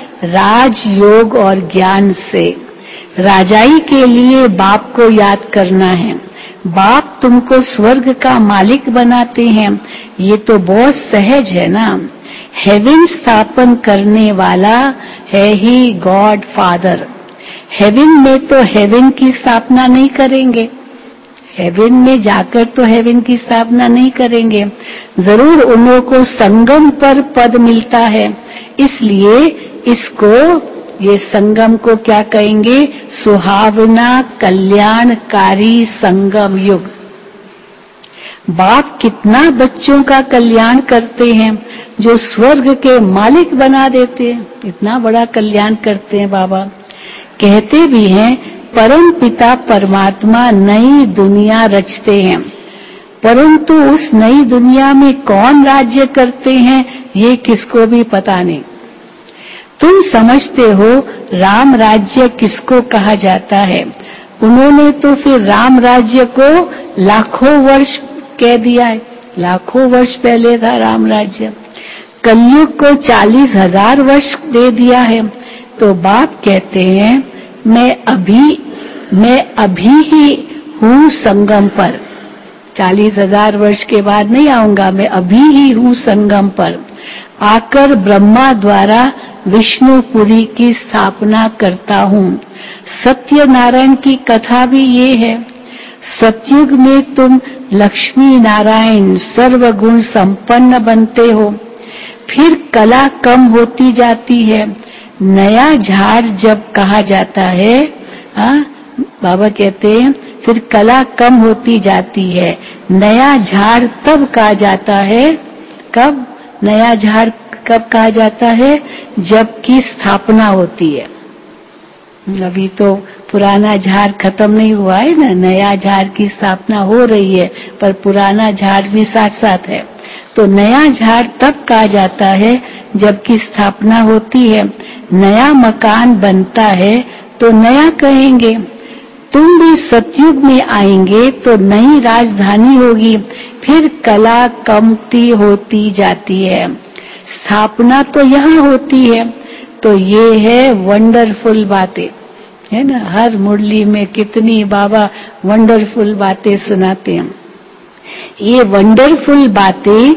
राज योग और ज्ञान से। राजाई के लिए बाप को याद करना है, बाप तुमको स्वर्ग का मालिक बनाते हैं, ये तो बहुत सहज है ना। हेवन स्थापन करने वाला है ही गॉड फादर। हेवन में तो हेवन की स्थापना नहीं करेंगे, हेवन में जाकर तो हेवन की स्थापना नहीं करेंगे, जरूर उन्हों को संगम पर पद मिलता है। इसलिए इसको, ये संगम को क्या कहेंगे? सुहावना कल्याणकारी संगम युग। बाप कितना बच्चों का कल्याण करते हैं, जो स्वर्ग के मालिक बना देते हैं, इतना बड़ा कल्याण करते हैं बाबा। कहते भी हैं परम पिता परमात्मा नई दुनिया रचते हैं, परंतु उस नई दुनिया में कौन राज्य करते हैं ये किसको भी पता नहीं। तुम समझते हो राम राज्य किसको कहा जाता है, उन्होंने तो फिर राम राज्य को लाखों वर्ष कह दिया है, लाखों वर्ष पहले था राम राज्य। कलयुग को चालीस हजार वर्ष दे दिया है। तो बाप कहते हैं मैं अभी मैं अभी ही हूँ संगम पर, चालीस हजार वर्ष के बाद नहीं आऊंगा, मैं अभी ही हूँ संगम पर आकर ब्रह्मा द्वारा विष्णुपुरी की स्थापना करता हूँ। सत्य नारायण की कथा भी ये है। सतयुग में तुम लक्ष्मी नारायण सर्वगुण संपन्न बनते हो, फिर कला कम होती जाती है। नया झाड़ जब कहा जाता है, हाँ बाबा कहते हैं फिर कला कम होती जाती है। नया झाड़ तब कहा जाता है, कब? नया झाड़ कब कहा जाता है? जबकि स्थापना होती है। अभी तो पुराना झाड़ खत्म नहीं हुआ है ना, नया झाड़ की स्थापना हो रही है, पर पुराना झाड़ भी साथ साथ है। तो नया झाड़ तब कहा जाता है जबकि स्थापना होती है। नया मकान बनता है तो नया कहेंगे। तुम भी सतयुग में आएंगे तो नई राजधानी होगी, फिर कला कमती होती जाती है। स्थापना तो यहाँ होती है। तो ये है वंडरफुल बातें, है ना। हर मुरली में कितनी बाबा वंडरफुल बातें सुनाते हैं। ये वंडरफुल बातें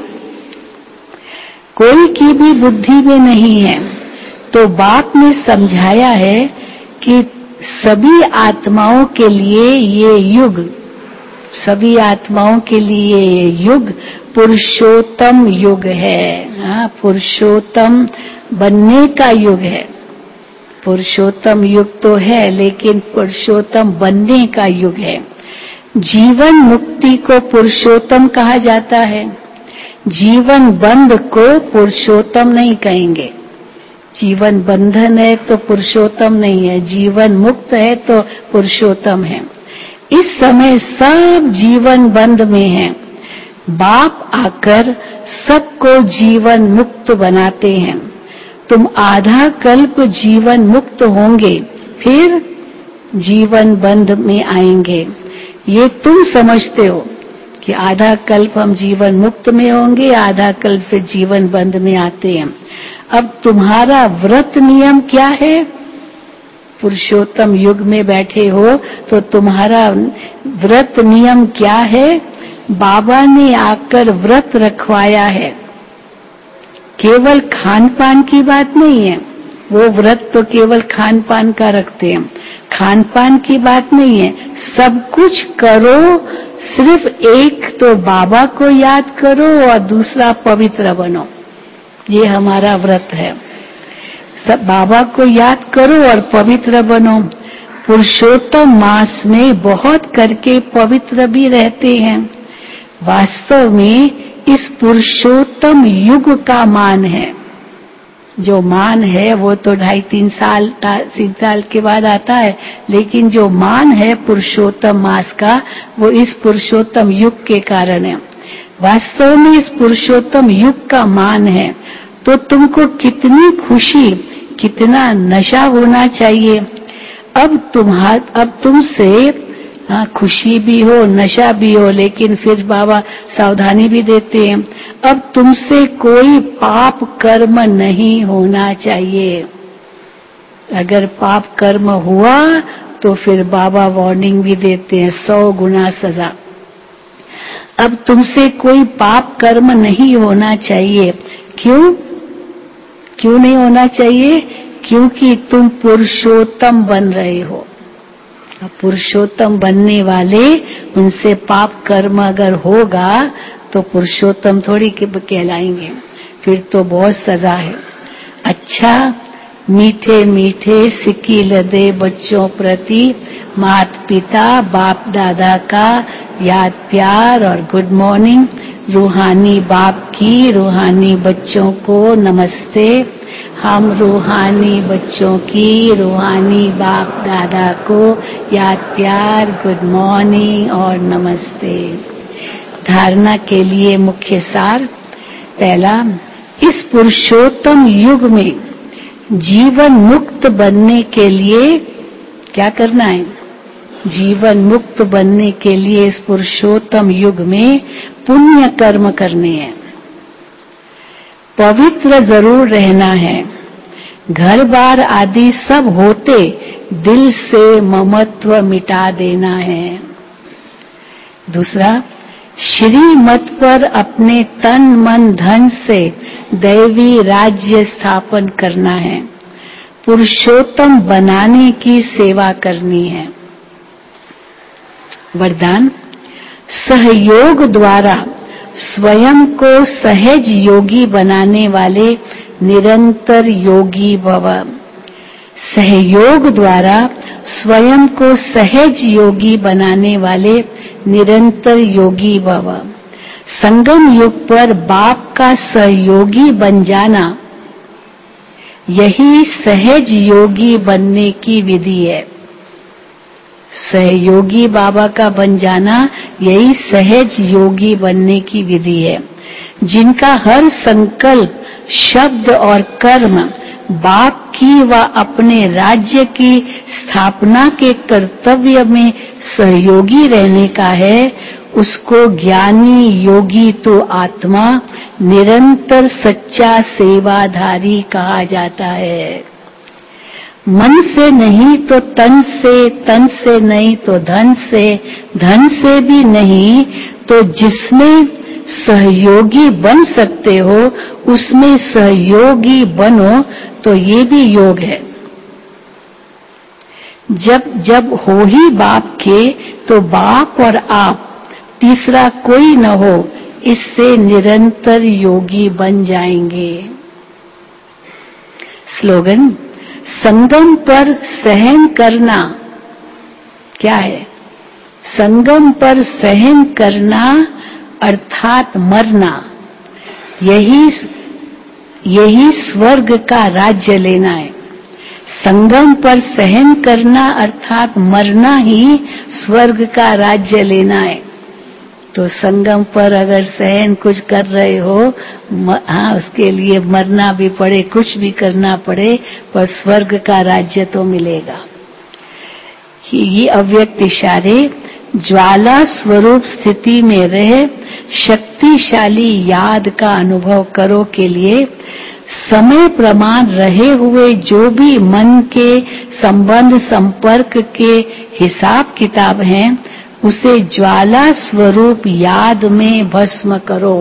कोई की भी बुद्धि में नहीं है। तो बाप ने समझाया है कि सभी आत्माओं के लिए ये युग, सभी आत्माओं के लिए ये युग पुरुषोत्तम युग है। हाँ, पुरुषोत्तम बनने का युग है। पुरुषोत्तम युग तो है, लेकिन पुरुषोत्तम बनने का युग है। जीवन मुक्ति को पुरुषोत्तम कहा जाता है। जीवन बंध को पुरुषोत्तम नहीं कहेंगे। जीवन बंधन है तो पुरुषोत्तम नहीं है, जीवन मुक्त है तो पुरुषोत्तम है। इस समय सब जीवन बंध में है। बाप आकर सबको जीवन मुक्त बनाते हैं। तुम आधा कल्प जीवन मुक्त होंगे, फिर जीवन बंध में आएंगे। ये तुम समझते हो कि आधा कल्प हम जीवन मुक्त में होंगे, आधा कल्प फिर जीवन बंध में आते हैं। अब तुम्हारा व्रत नियम क्या है? पुरुषोत्तम युग में बैठे हो तो तुम्हारा व्रत नियम क्या है? बाबा ने आकर व्रत रखवाया है। केवल खान पान की बात नहीं है, वो व्रत तो केवल खान पान का रखते हैं। खान पान की बात नहीं है, सब कुछ करो, सिर्फ एक तो बाबा को याद करो और दूसरा पवित्र बनो। ये हमारा व्रत है। सब बाबा को याद करो और पवित्र बनो। पुरुषोत्तम मास में बहुत करके पवित्र भी रहते हैं। वास्तव में इस पुरुषोत्तम युग का मान है। जो मान है वो तो ढाई तीन साल तीन साल के बाद आता है, लेकिन जो मान है पुरुषोत्तम मास का, वो इस पुरुषोत्तम युग के कारण है। वास्तव में इस पुरुषोत्तम युग का मान है। तो तुमको कितनी खुशी, कितना नशा होना चाहिए। अब तुम्हार अब तुमसे हाँ, खुशी भी हो, नशा भी हो, लेकिन फिर बाबा सावधानी भी देते हैं। अब तुमसे कोई पाप कर्म नहीं होना चाहिए। अगर पाप कर्म हुआ तो फिर बाबा वार्निंग भी देते हैं, सौ गुना सजा। अब तुमसे कोई पाप कर्म नहीं होना चाहिए। क्यों क्यों नहीं होना चाहिए? क्योंकि तुम पुरुषोत्तम बन रहे हो। पुरुषोत्तम बनने वाले, उनसे पाप कर्म अगर होगा तो पुरुषोत्तम थोड़ी कहलाएंगे, फिर तो बहुत सजा है। अच्छा, मीठे मीठे सिक्की दे बच्चों प्रति माता पिता बाप दादा का याद प्यार और गुड मॉर्निंग। रूहानी बाप की रूहानी बच्चों को नमस्ते। हम रूहानी बच्चों की रूहानी बाप दादा को याद प्यार, गुड मॉर्निंग और नमस्ते। धारणा के लिए मुख्य सार। पहला, इस पुरुषोत्तम युग में जीवन मुक्त बनने के लिए क्या करना है? जीवन मुक्त बनने के लिए इस पुरुषोत्तम युग में पुण्य कर्म करने हैं। पवित्र जरूर रहना है। घर बार आदि सब होते दिल से ममत्व मिटा देना है। दूसरा, श्रीमत पर अपने तन मन धन से दैवी राज्य स्थापन करना है। पुरुषोत्तम बनाने की सेवा करनी है। वरदान, सहयोग द्वारा स्वयं को सहज योगी बनाने वाले निरंतर योगी भव। सहयोग द्वारा स्वयं को सहज योगी बनाने वाले निरंतर योगी भव। संगम युग पर बाप का सहयोगी बन जाना, यही सहज योगी बनने की विधि है। सहयोगी बाबा का बन जाना, यही सहज योगी बनने की विधि है। जिनका हर संकल्प, शब्द और कर्म बाप की व अपने राज्य की स्थापना के कर्तव्य में सहयोगी रहने का है, उसको ज्ञानी योगी तो आत्मा निरंतर सच्चा सेवाधारी कहा जाता है। मन से नहीं तो तन से, तन से नहीं तो धन से, धन से भी नहीं तो जिसमें सहयोगी बन सकते हो उसमें सहयोगी बनो, तो ये भी योग है। जब जब हो ही बाप के, तो बाप और आप तीसरा कोई न हो, इससे निरंतर योगी बन जाएंगे। स्लोगन, संगम पर सहन करना क्या है? संगम पर सहन करना अर्थात मरना, यही यही स्वर्ग का राज्य लेना है। संगम पर सहन करना अर्थात मरना ही स्वर्ग का राज्य लेना है। तो संगम पर अगर सहन कुछ कर रहे हो, हाँ, उसके लिए मरना भी पड़े, कुछ भी करना पड़े, पर स्वर्ग का राज्य तो मिलेगा। ये अव्यक्त इशारे ज्वाला स्वरूप स्थिति में रहे शक्तिशाली याद का अनुभव करो के लिए समय प्रमाण रहे हुए जो भी मन के संबंध संपर्क के हिसाब किताब हैं, उसे ज्वाला स्वरूप याद में भस्म करो।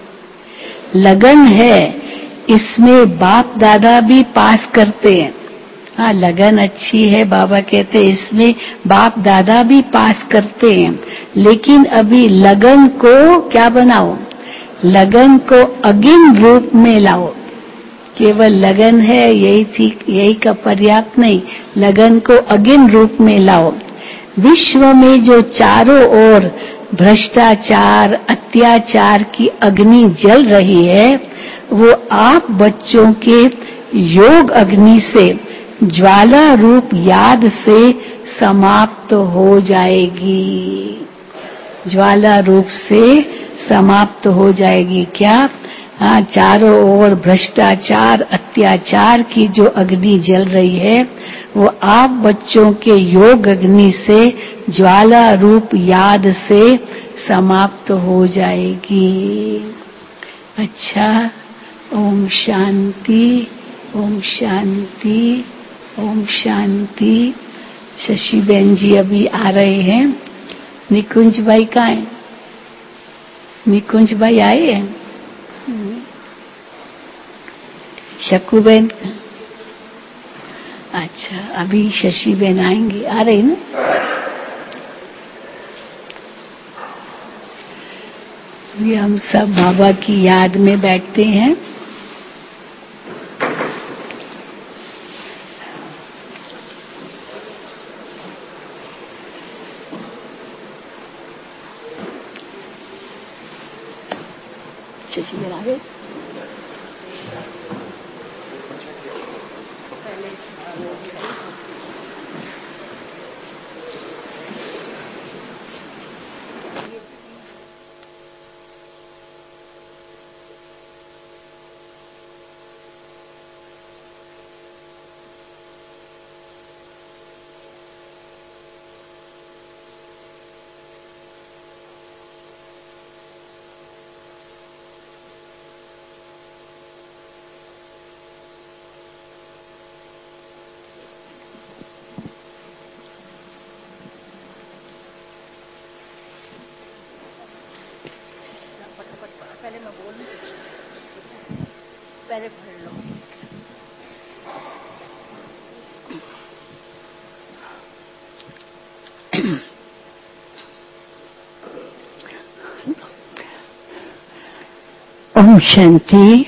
लगन है, इसमें बाप दादा भी पास करते हैं। हाँ, लगन अच्छी है, बाबा कहते हैं इसमें बाप दादा भी पास करते हैं, लेकिन अभी लगन को क्या बनाओ? लगन को अगिन रूप में लाओ। केवल लगन है यही ठीक, यही का पर्याप्त नहीं, लगन को अगिन रूप में लाओ। विश्व में जो चारों ओर भ्रष्टाचार, अत्याचार की अग्नि जल रही है, वो आप बच्चों के योग अग्नि से, ज्वाला रूप याद से समाप्त हो जाएगी। ज्वाला रूप से समाप्त हो जाएगी। क्या? हाँ, चारों ओर भ्रष्टाचार, अत्याचार की जो अग्नि जल रही है, वो आप बच्चों के योग अग्नि से, ज्वाला रूप याद से समाप्त हो जाएगी। अच्छा, ओम शांति, ओम शांति, ओम शांति। शशि बहन जी अभी आ रहे हैं। निकुंज भाई कहाँ हैं? निकुंज भाई आए हैं? शक्कू बहन? अच्छा, अभी शशि बहन आएंगे, आ रही ना? ये हम सब बाबा की याद में बैठते हैं। शशि बहन आ गए? पहले मैं बोल नहीं, पहले पढ़ लो। ओम शांति।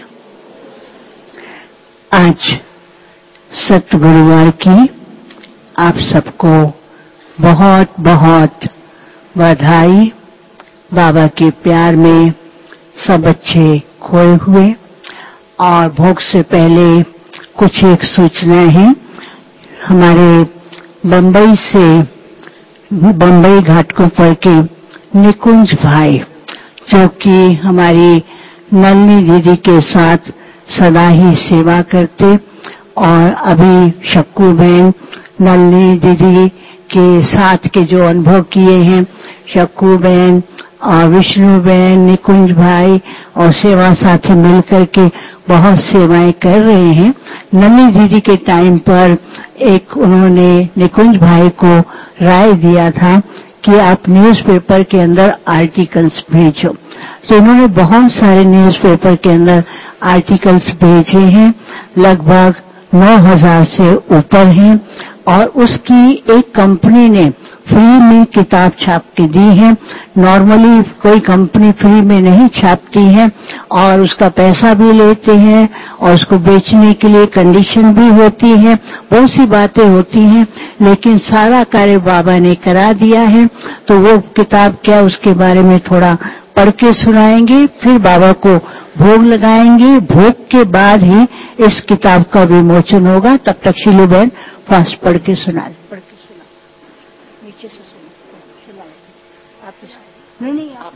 आज सत गुरुवार की आप सबको बहुत बहुत बधाई। बाबा के प्यार में सब बच्चे खोए हुए। और भोग से पहले कुछ एक सूचना है। हमारे बंबई से बंबई घाटकोपर के निकुंज भाई, जो कि हमारी नलनी दीदी के साथ सदा ही सेवा करते, और अभी शक्कू बहन नलनी दीदी के साथ के जो अनुभव किए हैं, शक्कू बहन और विष्णु बहन, निकुंज भाई और सेवा साथी मिलकर के बहुत सेवाएं कर रहे हैं। नलनी दीदी के टाइम पर एक उन्होंने निकुंज भाई को राय दिया था कि आप न्यूज़पेपर के अंदर आर्टिकल्स भेजो, तो इन्होंने बहुत सारे न्यूज़पेपर के अंदर आर्टिकल्स भेजे हैं, लगभग नौ हज़ार से ऊपर हैं। और उसकी एक कंपनी ने फ्री में किताब छाप के दी है। नॉर्मली कोई कंपनी फ्री में नहीं छापती है, और उसका पैसा भी लेते हैं, और उसको बेचने के लिए कंडीशन भी होती है, बहुत सी बातें होती हैं, लेकिन सारा कार्य बाबा ने करा दिया है। तो वो किताब क्या, उसके बारे में थोड़ा पढ़ के सुनाएंगे, फिर बाबा को भोग लगाएंगे। भोग के बाद ही इस किताब का विमोचन होगा। तब तक शीलू बहन फास्ट पढ़ के सुना पढ़ के सुना नीचे से सुना आप नहीं नहीं आप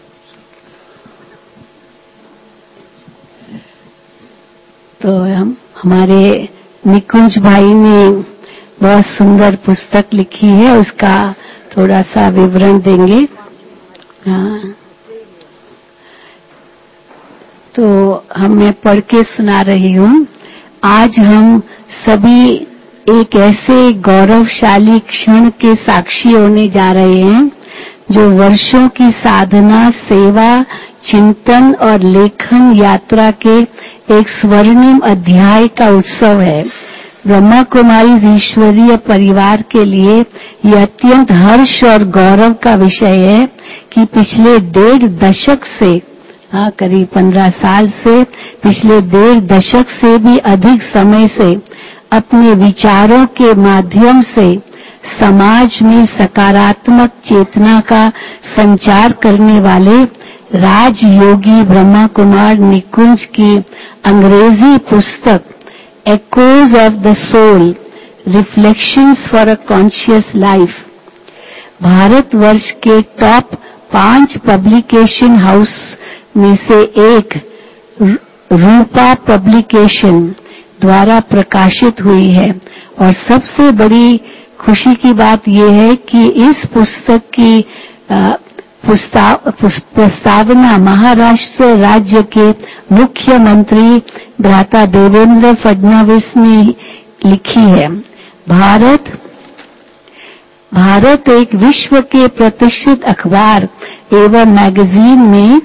तो हम हमारे निकुंज भाई ने बहुत सुंदर पुस्तक लिखी है, उसका थोड़ा सा विवरण देंगे। हाँ, तो हम मैं पढ़ के सुना रही हूँ। आज हम सभी एक ऐसे गौरवशाली क्षण के साक्षी होने जा रहे हैं जो वर्षों की साधना, सेवा, चिंतन और लेखन यात्रा के एक स्वर्णिम अध्याय का उत्सव है। ब्रह्मा कुमारी ईश्वरीय परिवार के लिए यह अत्यंत हर्ष और गौरव का विषय है कि पिछले डेढ़ दशक से हाँ करीब पंद्रह साल से पिछले डेढ़ दशक से भी अधिक समय से अपने विचारों के माध्यम से समाज में सकारात्मक चेतना का संचार करने वाले राजयोगी ब्रह्मा कुमार निकुंज की अंग्रेजी पुस्तक Echoes of the Soul, Reflections for a Conscious Life Bharatvarsh के टॉप पांच पब्लिकेशन हाउस में से एक रूपा पब्लिकेशन द्वारा प्रकाशित हुई है। और सबसे बड़ी खुशी की बात यह है कि इस पुस्तक की प्रस्तावना महाराष्ट्र राज्य के मुख्यमंत्री भ्राता देवेंद्र फडणवीस ने लिखी है। भारत भारत एक विश्व के प्रतिष्ठित अखबार एवं मैगजीन में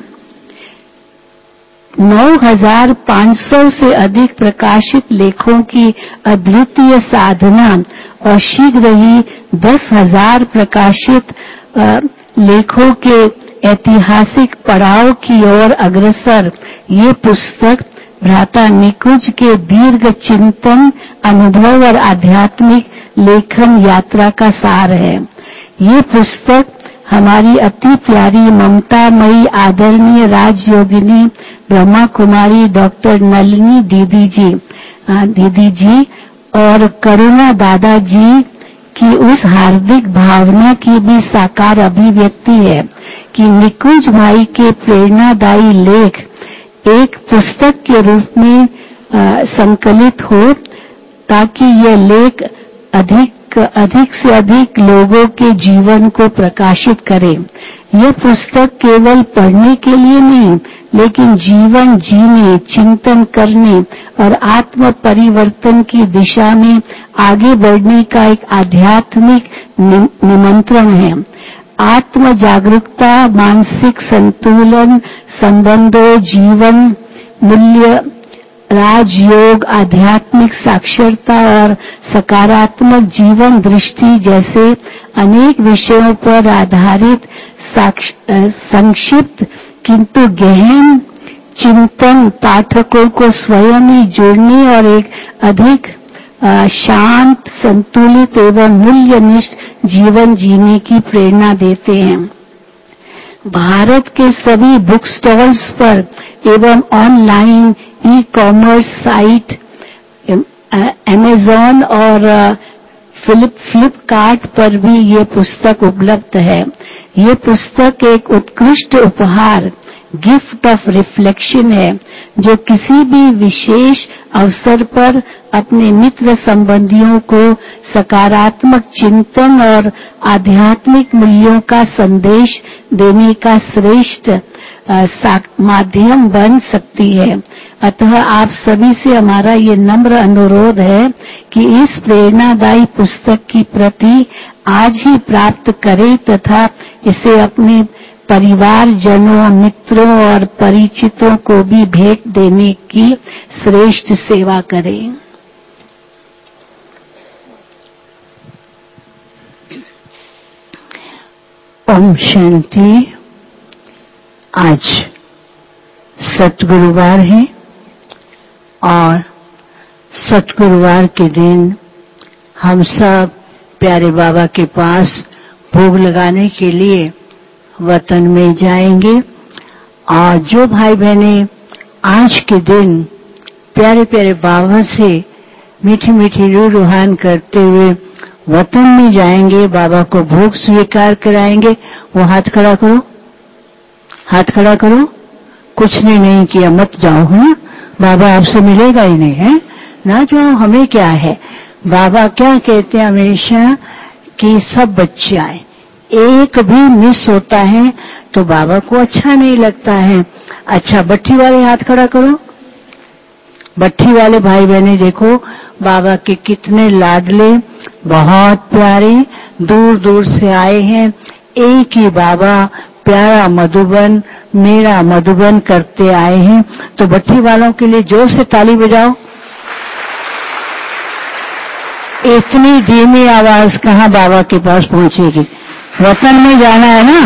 नौ हज़ार पाँच सौ से अधिक प्रकाशित लेखों की अद्वितीय साधना और शीघ्र ही दस हज़ार प्रकाशित लेखों के ऐतिहासिक पड़ाव की ओर अग्रसर ये पुस्तक भ्राता निकुंज के दीर्घ चिंतन, अनुभव और आध्यात्मिक लेखन यात्रा का सार है। ये पुस्तक हमारी अति प्यारी ममतामयी आदरणीय राजयोगिनी ब्रह्मा कुमारी डॉक्टर नलिनी दीदी जी दीदी जी और करुणा दादा जी की उस हार्दिक भावना की भी साकार अभिव्यक्ति है कि निकुंज भाई के प्रेरणादायी लेख एक पुस्तक के रूप में आ, संकलित हो, ताकि यह लेख अधिक अधिक से अधिक लोगों के जीवन को प्रकाशित करे। यह पुस्तक केवल पढ़ने के लिए नहीं, लेकिन जीवन जीने, चिंतन करने और आत्म परिवर्तन की दिशा में आगे बढ़ने का एक आध्यात्मिक निमंत्रण है। आत्म जागरूकता, मानसिक संतुलन, संबंधों, जीवन मूल्य, राजयोग, आध्यात्मिक साक्षरता और सकारात्मक जीवन दृष्टि जैसे अनेक विषयों पर आधारित संक्षिप्त किंतु गहन चिंतन पाठकों को स्वयं ही जुड़ने और एक अधिक शांत, संतुलित एवं मूल्यनिष्ठ जीवन जीने की प्रेरणा देते हैं। भारत के सभी बुक स्टॉल्स पर एवं online e commerce site Amazon और फ्लिप फ्लिपकार्ट पर भी ये पुस्तक उपलब्ध है। ये पुस्तक एक उत्कृष्ट उपहार गिफ्ट ऑफ रिफ्लेक्शन है, जो किसी भी विशेष अवसर पर अपने मित्र संबंधियों को सकारात्मक चिंतन और आध्यात्मिक मूल्यों का संदेश देने का श्रेष्ठ माध्यम बन सकती है। अतः आप सभी से हमारा ये नम्र अनुरोध है कि इस प्रेरणादायी पुस्तक की प्रति आज ही प्राप्त करें तथा इसे अपने परिवारजनों, मित्रों और परिचितों को भी भेंट देने की श्रेष्ठ सेवा करें। ओम शांति। आज सतगुरुवार है और सतगुरुवार के दिन हम सब प्यारे बाबा के पास भोग लगाने के लिए वतन में जाएंगे। और जो भाई बहने आज के दिन प्यारे प्यारे बाबा से मीठी मीठी रूह रुहान करते हुए वतन में जाएंगे, बाबा को भोग स्वीकार कराएंगे, वो हाथ खड़ा करो, हाथ खड़ा करो। कुछ ने नहीं किया मत जाओ, है ना? बाबा आपसे मिलेगा ही नहीं, है ना? जाओ, हमें क्या है। बाबा क्या कहते हैं हमेशा कि सब बच्चे आए, एक भी मिस होता है तो बाबा को अच्छा नहीं लगता है। अच्छा, बट्टी वाले हाथ खड़ा करो। बट्टी वाले भाई बहने देखो बाबा के कितने लाडले, बहुत प्यारे, दूर दूर से आए हैं। एक ही बाबा प्यारा मधुबन, मेरा मधुबन करते आए हैं। तो बट्टी वालों के लिए जोर से ताली बजाओ। इतनी धीमी आवाज कहाँ बाबा के पास पहुंचेगी? वतन में जाना है ना।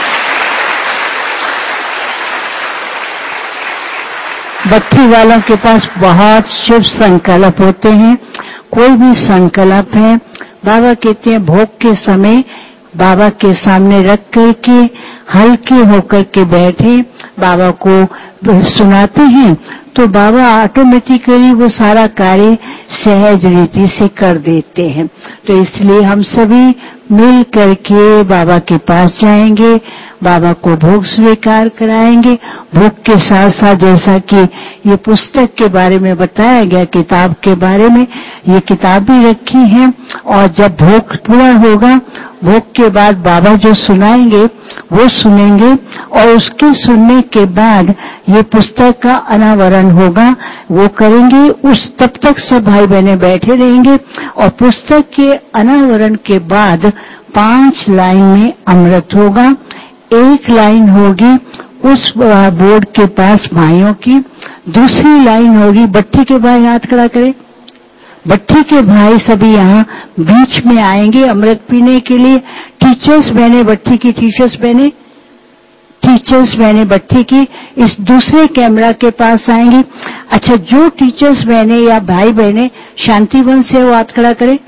बट्टी वालों के पास बहुत शुभ संकल्प होते हैं। कोई भी संकल्प है, बाबा कहते हैं भोग के समय बाबा के सामने रख करके हल्के होकर के बैठे, बाबा को सुनाते हैं तो बाबा ऑटोमेटिकली वो सारा कार्य सहज रीति से कर देते हैं। तो इसलिए हम सभी मिल करके बाबा के पास जाएंगे, बाबा को भोग स्वीकार कराएंगे। भोग के साथ साथ जैसा कि ये पुस्तक के बारे में बताया गया, किताब के बारे में, ये किताब भी रखी है। और जब भोग पूरा होगा, भोग के बाद बाबा जो सुनाएंगे वो सुनेंगे और उसके सुनने के बाद ये पुस्तक का अनावरण होगा, वो करेंगे। उस तब तक सब भाई बहने बैठे रहेंगे और पुस्तक के अनावरण के बाद पांच लाइन में अमृत होगा। एक लाइन होगी उस बोर्ड के पास भाइयों की, दूसरी लाइन होगी बट्टी के भाई हाथ खड़ा करें। बट्टी के भाई सभी यहाँ बीच में आएंगे अमृत पीने के लिए। टीचर्स बहने, बट्टी की टीचर्स बहने, टीचर्स बहने बट्टी की इस दूसरे कैमरा के पास आएंगी। अच्छा, जो टीचर्स बहने या भाई बहने शांतिवन से वो हाथ खड़ा करें।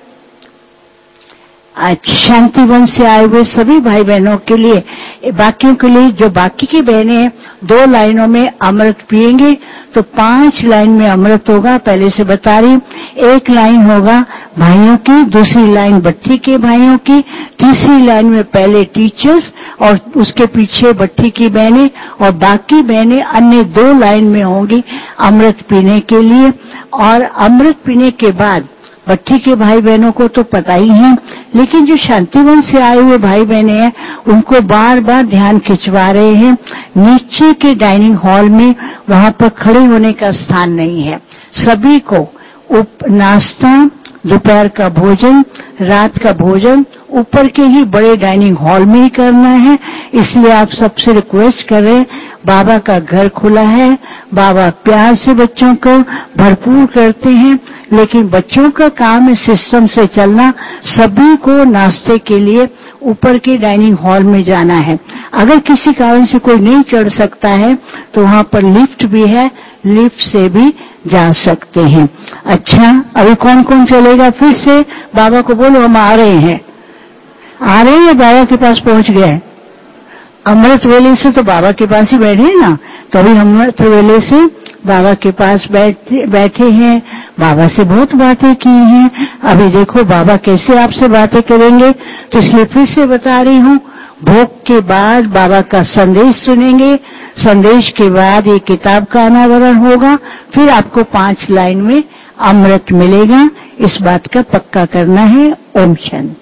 आज शांतिवन से आए हुए सभी भाई बहनों के लिए, बाकियों के लिए, जो बाकी की बहनें हैं, दो लाइनों में अमृत पिएंगे। तो पांच लाइन में अमृत होगा, पहले से बता रही। एक लाइन होगा भाइयों की, दूसरी लाइन बट्टी के भाइयों की, तीसरी लाइन में पहले टीचर्स और उसके पीछे बट्टी की बहनें, और बाकी बहनें अन्य दो लाइन में होंगी अमृत पीने के लिए। और अमृत पीने के बाद बट्टी के भाई बहनों को तो पता ही है, लेकिन जो शांतिवन से आए हुए भाई बहने हैं उनको बार बार ध्यान खिंचवा रहे हैं। नीचे के डाइनिंग हॉल में वहां पर खड़े होने का स्थान नहीं है। सभी को उप नाश्ता, दोपहर का भोजन, रात का भोजन ऊपर के ही बड़े डाइनिंग हॉल में ही करना है। इसलिए आप सबसे रिक्वेस्ट कर रहे हैं, बाबा का घर खुला है, बाबा प्यार से बच्चों को भरपूर करते हैं, लेकिन बच्चों का काम है सिस्टम से चलना। सभी को नाश्ते के लिए ऊपर के डाइनिंग हॉल में जाना है। अगर किसी कारण से कोई नहीं चढ़ सकता है तो वहां पर लिफ्ट भी है, लिफ्ट से भी जा सकते हैं। अच्छा, अभी कौन कौन चलेगा? फिर से बाबा को बोलो हम आ रहे हैं। आ रहे हैं, बाबा के पास पहुंच गए। अमृत वेले से तो बाबा के पास ही बैठे हैं ना, तो अभी हम अमृत वेले से बाबा के पास बैठे बैठे हैं, बाबा से बहुत बातें की हैं। अभी देखो बाबा कैसे आपसे बातें करेंगे, तो इसलिए फिर से बता रही हूँ, भोग के बाद बाबा का संदेश सुनेंगे, संदेश के बाद ये किताब का अनावरण होगा, फिर आपको पांच लाइन में अमृत मिलेगा। इस बात का पक्का करना है। ओम शांति।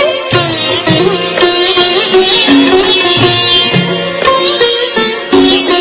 Thank you.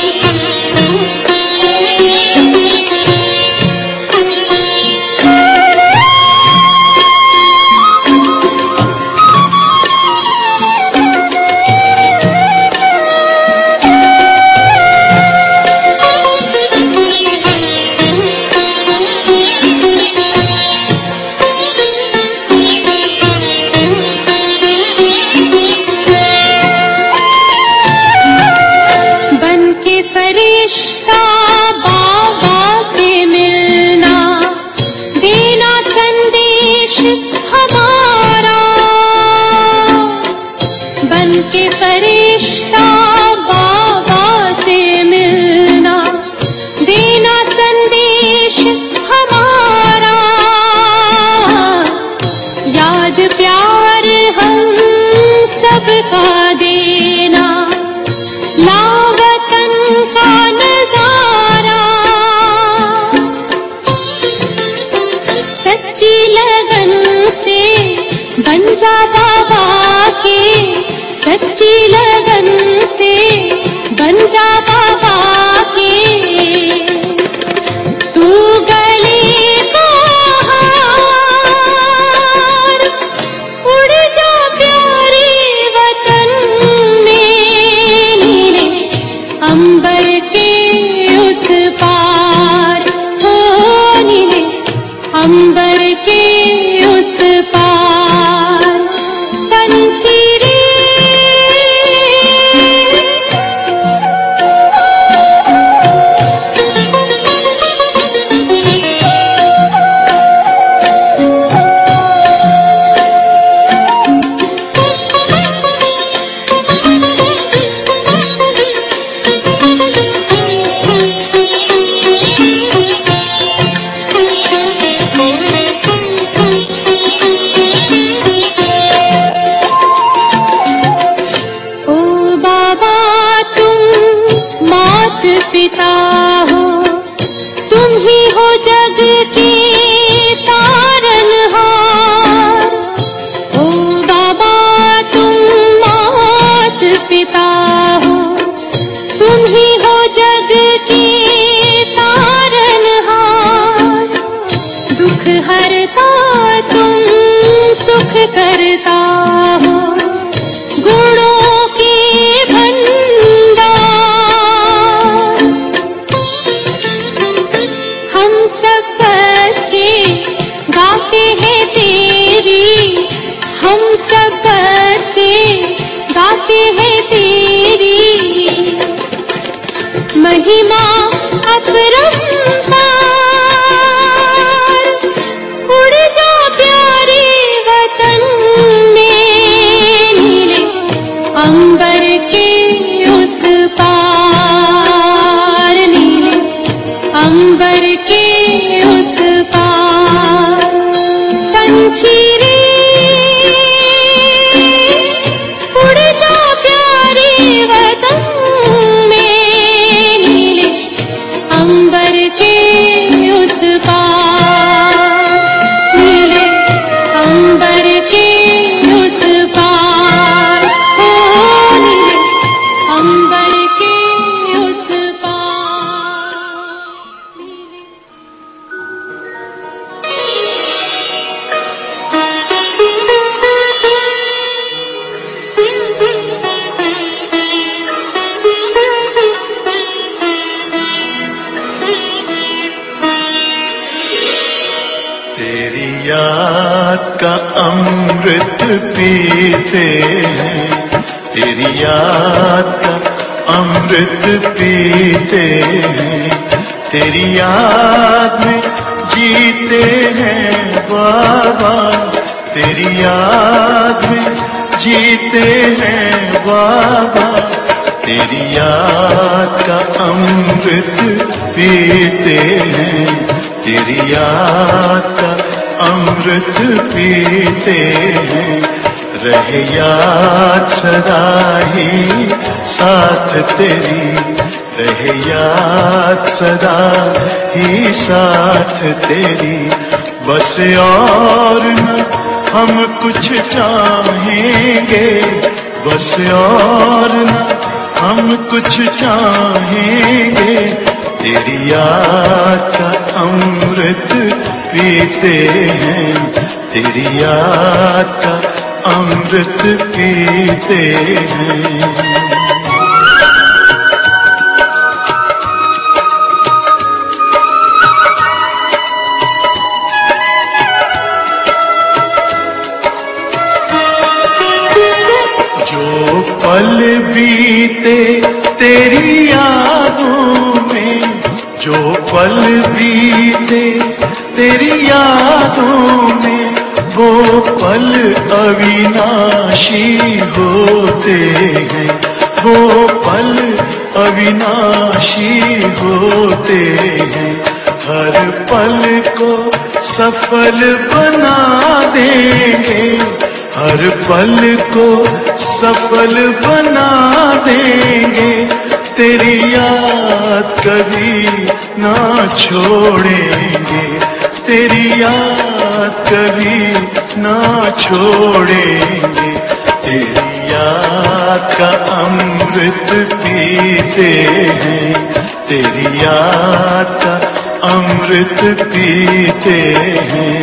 बन जा बाबा के सच्ची लगन से, बन जा बाबा के तू गले का हार, उड़ जा प्यारे वतन में, नीले अंबर के उस पार, हो नीले अंबर के उस पार। पंछी रे पिता हो, तुम ही हो जग के तारनहार। ओ बाबा तुम मात पिता हो, तुम ही हो जग के तारनहार। दुख हरता तुम सुख करता हो, गुणों के भंडार। हम सब बच्चे गाते हैं तेरी, हम सब बच्चे गाते हैं तेरी महिमा अपरंपार। उड़ जा प्यारे वतन में, नीले अंबर के उस पार, नीले अंबर के उस पार। पंछी रे उड़ जा प्यारे वतन में, नीले अंबर के उस पार, नीले अंबर के उस पार, हो नीले अंबर के उस पार, नीले। तेरी याद का अमृत पीते हैं, तेरी याद का अमृत पीते हैं, तेरी याद में जीते हैं बाबा, तेरी याद में जीते हैं बाबा, तेरी याद का अमृत पीते हैं, तेरी याद का अमृत पीते हैं। रहे याद सदा ही साथ तेरी, रहे याद सदा ही साथ तेरी। बस और न हम कुछ चाहेंगे, बस और न हम कुछ चाहेंगे, तेरी याद का अमृत पीते हैं, तेरी याद का अमृत पीते हैं। जो पल बीते तेरी यादों में, जो पल बीते तेरी यादों में, वो पल अविनाशी होते हैं, वो पल अविनाशी होते हैं। हर पल को सफल बना देंगे, हर पल को सफल बना देंगे, तेरी याद कभी ना छोड़ेंगे, तेरी याद याद कभी ना छोड़ेंगे, तेरी याद का अमृत पीते हैं, तेरी याद का अमृत पीते हैं।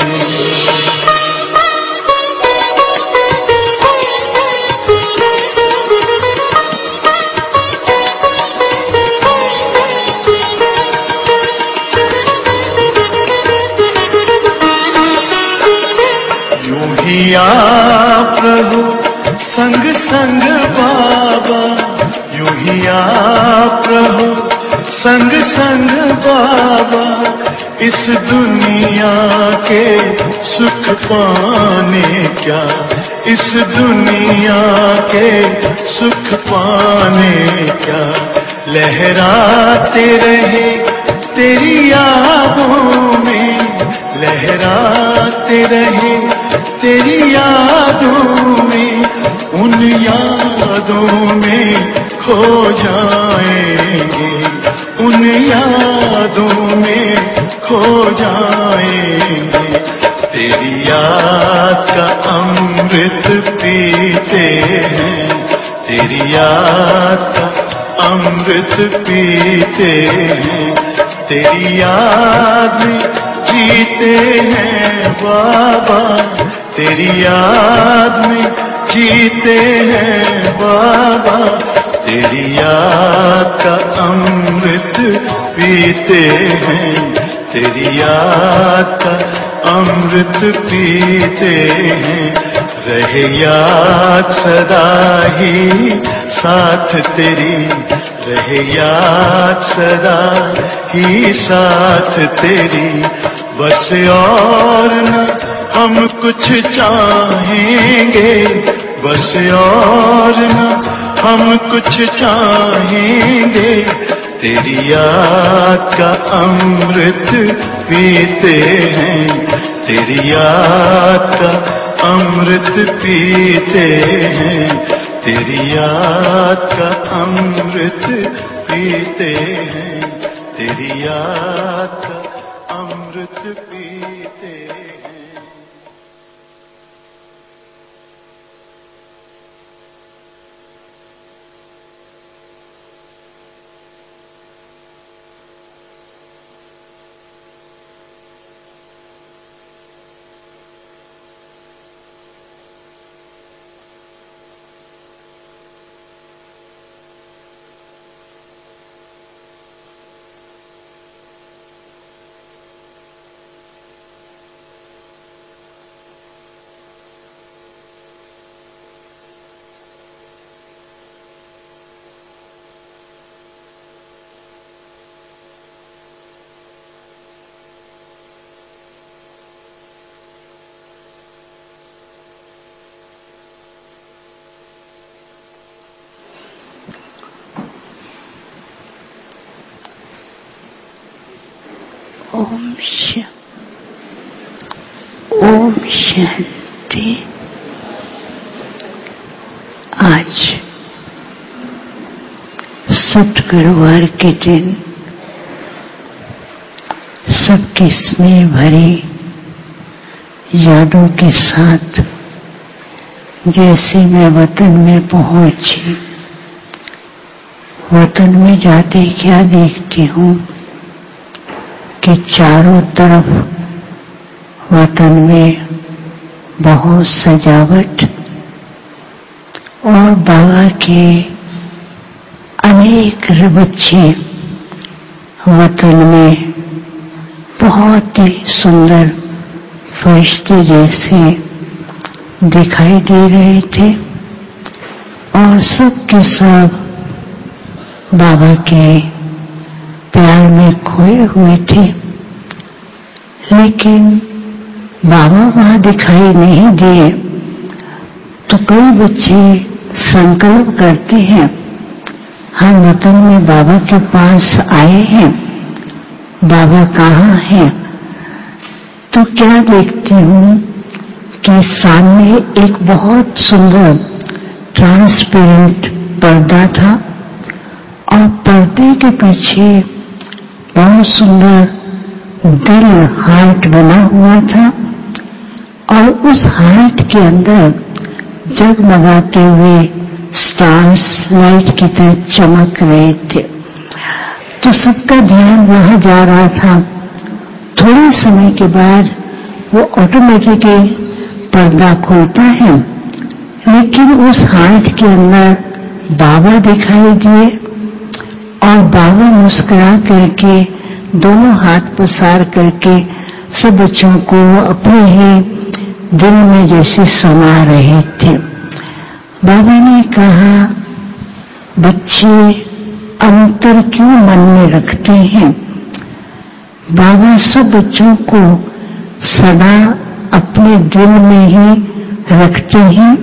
आप प्रभु संग संग बाबा, यूं ही आप प्रभु संग संग बाबा, इस दुनिया के सुख पाने क्या, इस दुनिया के सुख पाने क्या, लहराते रहे तेरी यादों में, लहराते रहे तेरी यादों में, उन यादों में खो जाएंगे, उन यादों में खो जाएंगे, तेरी याद का अमृत पीते हैं, तेरी याद का अमृत पीते हैं, तेरी याद में जीते हैं बाबा, तेरी याद में जीते हैं बाबा, तेरी याद का अमृत पीते हैं, तेरी याद का अमृत पीते हैं, रहे याद सदा ही साथ तेरी, रहे याद सदा ही साथ तेरी, बस और न हम कुछ चाहेंगे, बस और न हम कुछ चाहेंगे, तेरी याद का अमृत पीते हैं, तेरी याद का अमृत पीते हैं, तेरी याद का अमृत पीते हैं, तेरी याद का अमृत पीते हैं। ओम शांति, ओम शांति। आज सतगुरुवार के दिन सबकी स्नेह भरी यादों के साथ जैसे मैं वतन में पहुंची, वतन में जाते क्या देखती हूँ कि चारों तरफ वतन में बहुत सजावट और बाबा के अनेक बच्चे वतन में बहुत ही सुंदर फरिश्ते जैसे दिखाई दे रहे थे और सब के सब बाबा के प्यार में खोए हुए थे, लेकिन बाबा वहां दिखाई नहीं दिए तो कई बच्चे संकल्प करते हैं हम वतन में बाबा के पास आए हैं, बाबा कहाँ हैं। तो क्या देखती हूँ कि सामने एक बहुत सुंदर ट्रांसपेरेंट पर्दा था और पर्दे के पीछे बहुत सुंदर दिल हार्ट बना हुआ था और उस हार्ट के अंदर जगमगाते हुए स्टार्स लाइट की तरह चमक रहे थे। तो सबका ध्यान वहां जा रहा था। थोड़े समय के बाद वो ऑटोमेटिकली पर्दा खुलता है, लेकिन उस हार्ट के अंदर बाबा दिखाई दिए और बाबा मुस्कुरा करके दोनों हाथ पसार करके सब बच्चों को अपने ही दिल में जैसे समा रहे थे। बाबा ने कहा, बच्चे अंतर क्यों मन में रखते हैं? बाबा सब बच्चों को सदा अपने दिल में ही रखते हैं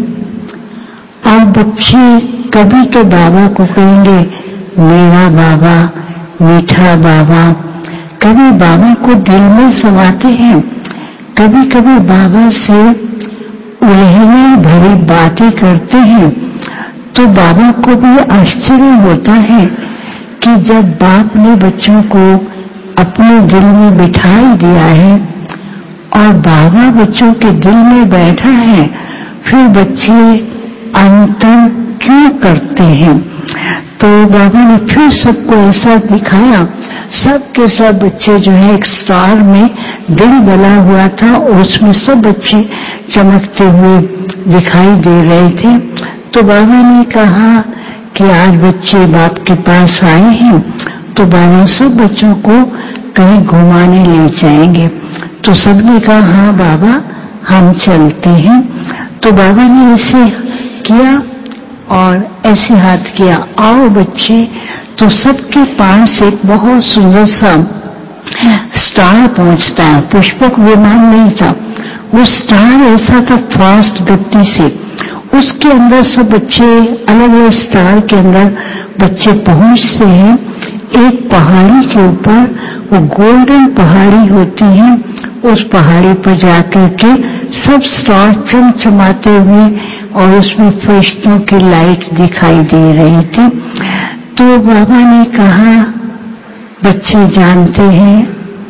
और बच्चे कभी के बाबा को कहेंगे मेरा बाबा, मीठा बाबा। कभी बाबा को दिल में समाते हैं, कभी कभी बाबा से उलझने भरी बातें करते हैं। तो बाबा को भी आश्चर्य होता है कि जब बाप ने बच्चों को अपने दिल में बिठाई दिया है और बाबा बच्चों के दिल में बैठा है, फिर बच्चे अंतर क्यों करते हैं? तो बाबा ने फिर सबको ऐसा दिखाया। सब के सब बच्चे जो है एक स्टार में दिल बना हुआ था और उसमें सब बच्चे चमकते हुए दिखाई दे रहे थे। तो बाबा ने कहा कि आज बच्चे बाप के पास आए हैं तो बाबा सब बच्चों को कहीं घुमाने ले जाएंगे। तो सबने कहा हाँ बाबा हम चलते हैं। तो बाबा ने ऐसे किया और ऐसे हाथ किया, आओ बच्चे। तो सबके पास एक बहुत सुंदर सा स्टार पहुंचता है। पुष्पक विमान नहीं था, वो स्टार ऐसा था फास्ट गति से। उसके अंदर सब बच्चे अलग अलग स्टार के अंदर बच्चे पहुंचते हैं। एक पहाड़ी के ऊपर वो गोल्डन पहाड़ी होती है, उस पहाड़ी पर जाकर के सब स्टार चमचमाते हुए और उसमें फरिश्तों की लाइट दिखाई दे रही थी। तो बाबा ने कहा, बच्चे जानते हैं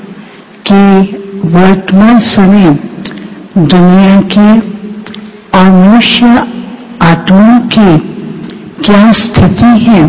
कि वर्तमान समय दुनिया की और मनुष्य आत्मा की क्या स्थिति है।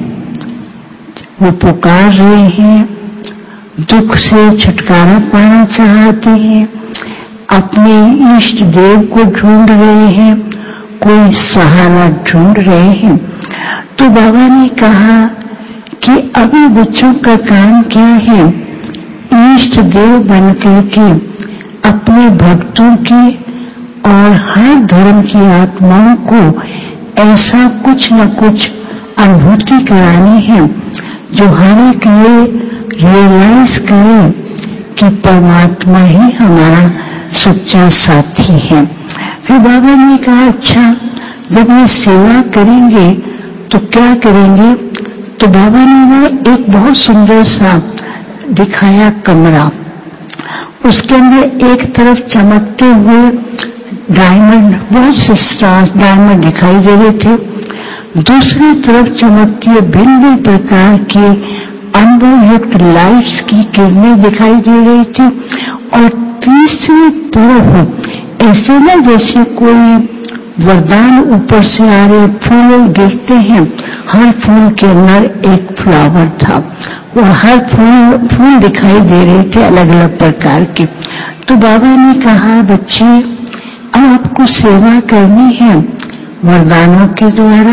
वो पुकार रहे हैं, दुख से छुटकारा पाना चाहते हैं, अपने इष्ट देव को ढूंढ रहे हैं, कोई सहारा ढूंढ रहे हैं। तो बाबा ने कहा कि अभी बच्चों का काम क्या है, इष्ट देव बनकर के अपने भक्तों की और हर धर्म की आत्माओं को ऐसा कुछ न कुछ अनुभूति करानी है जो हर एक ये रियलाइज करे कि परमात्मा ही हमारा सच्चा साथी है। फिर बाबा ने कहा, अच्छा जब ये सेवा करेंगे तो क्या करेंगे? तो बाबा ने वो एक बहुत सुंदर सा दिखाया कमरा। उसके अंदर एक तरफ चमकते हुए डायमंड, बहुत से स्टार्स डायमंड दिखाई दे रहे थे। दूसरी तरफ चमकती हुई भिन्न भिन्न प्रकार के अनुभवयुक्त लाइट्स की किरणें दिखाई दे रही थी। और तीसरी तरफ ऐसे ना जैसे कोई वरदान ऊपर से आ रहे फूल गिरते हैं, हर फूल के अंदर एक फ्लावर था। वो हर फूल फूल दिखाई दे रहे थे अलग अलग प्रकार के। तो बाबा ने कहा, बच्चे अब आपको सेवा करनी है वरदानों के द्वारा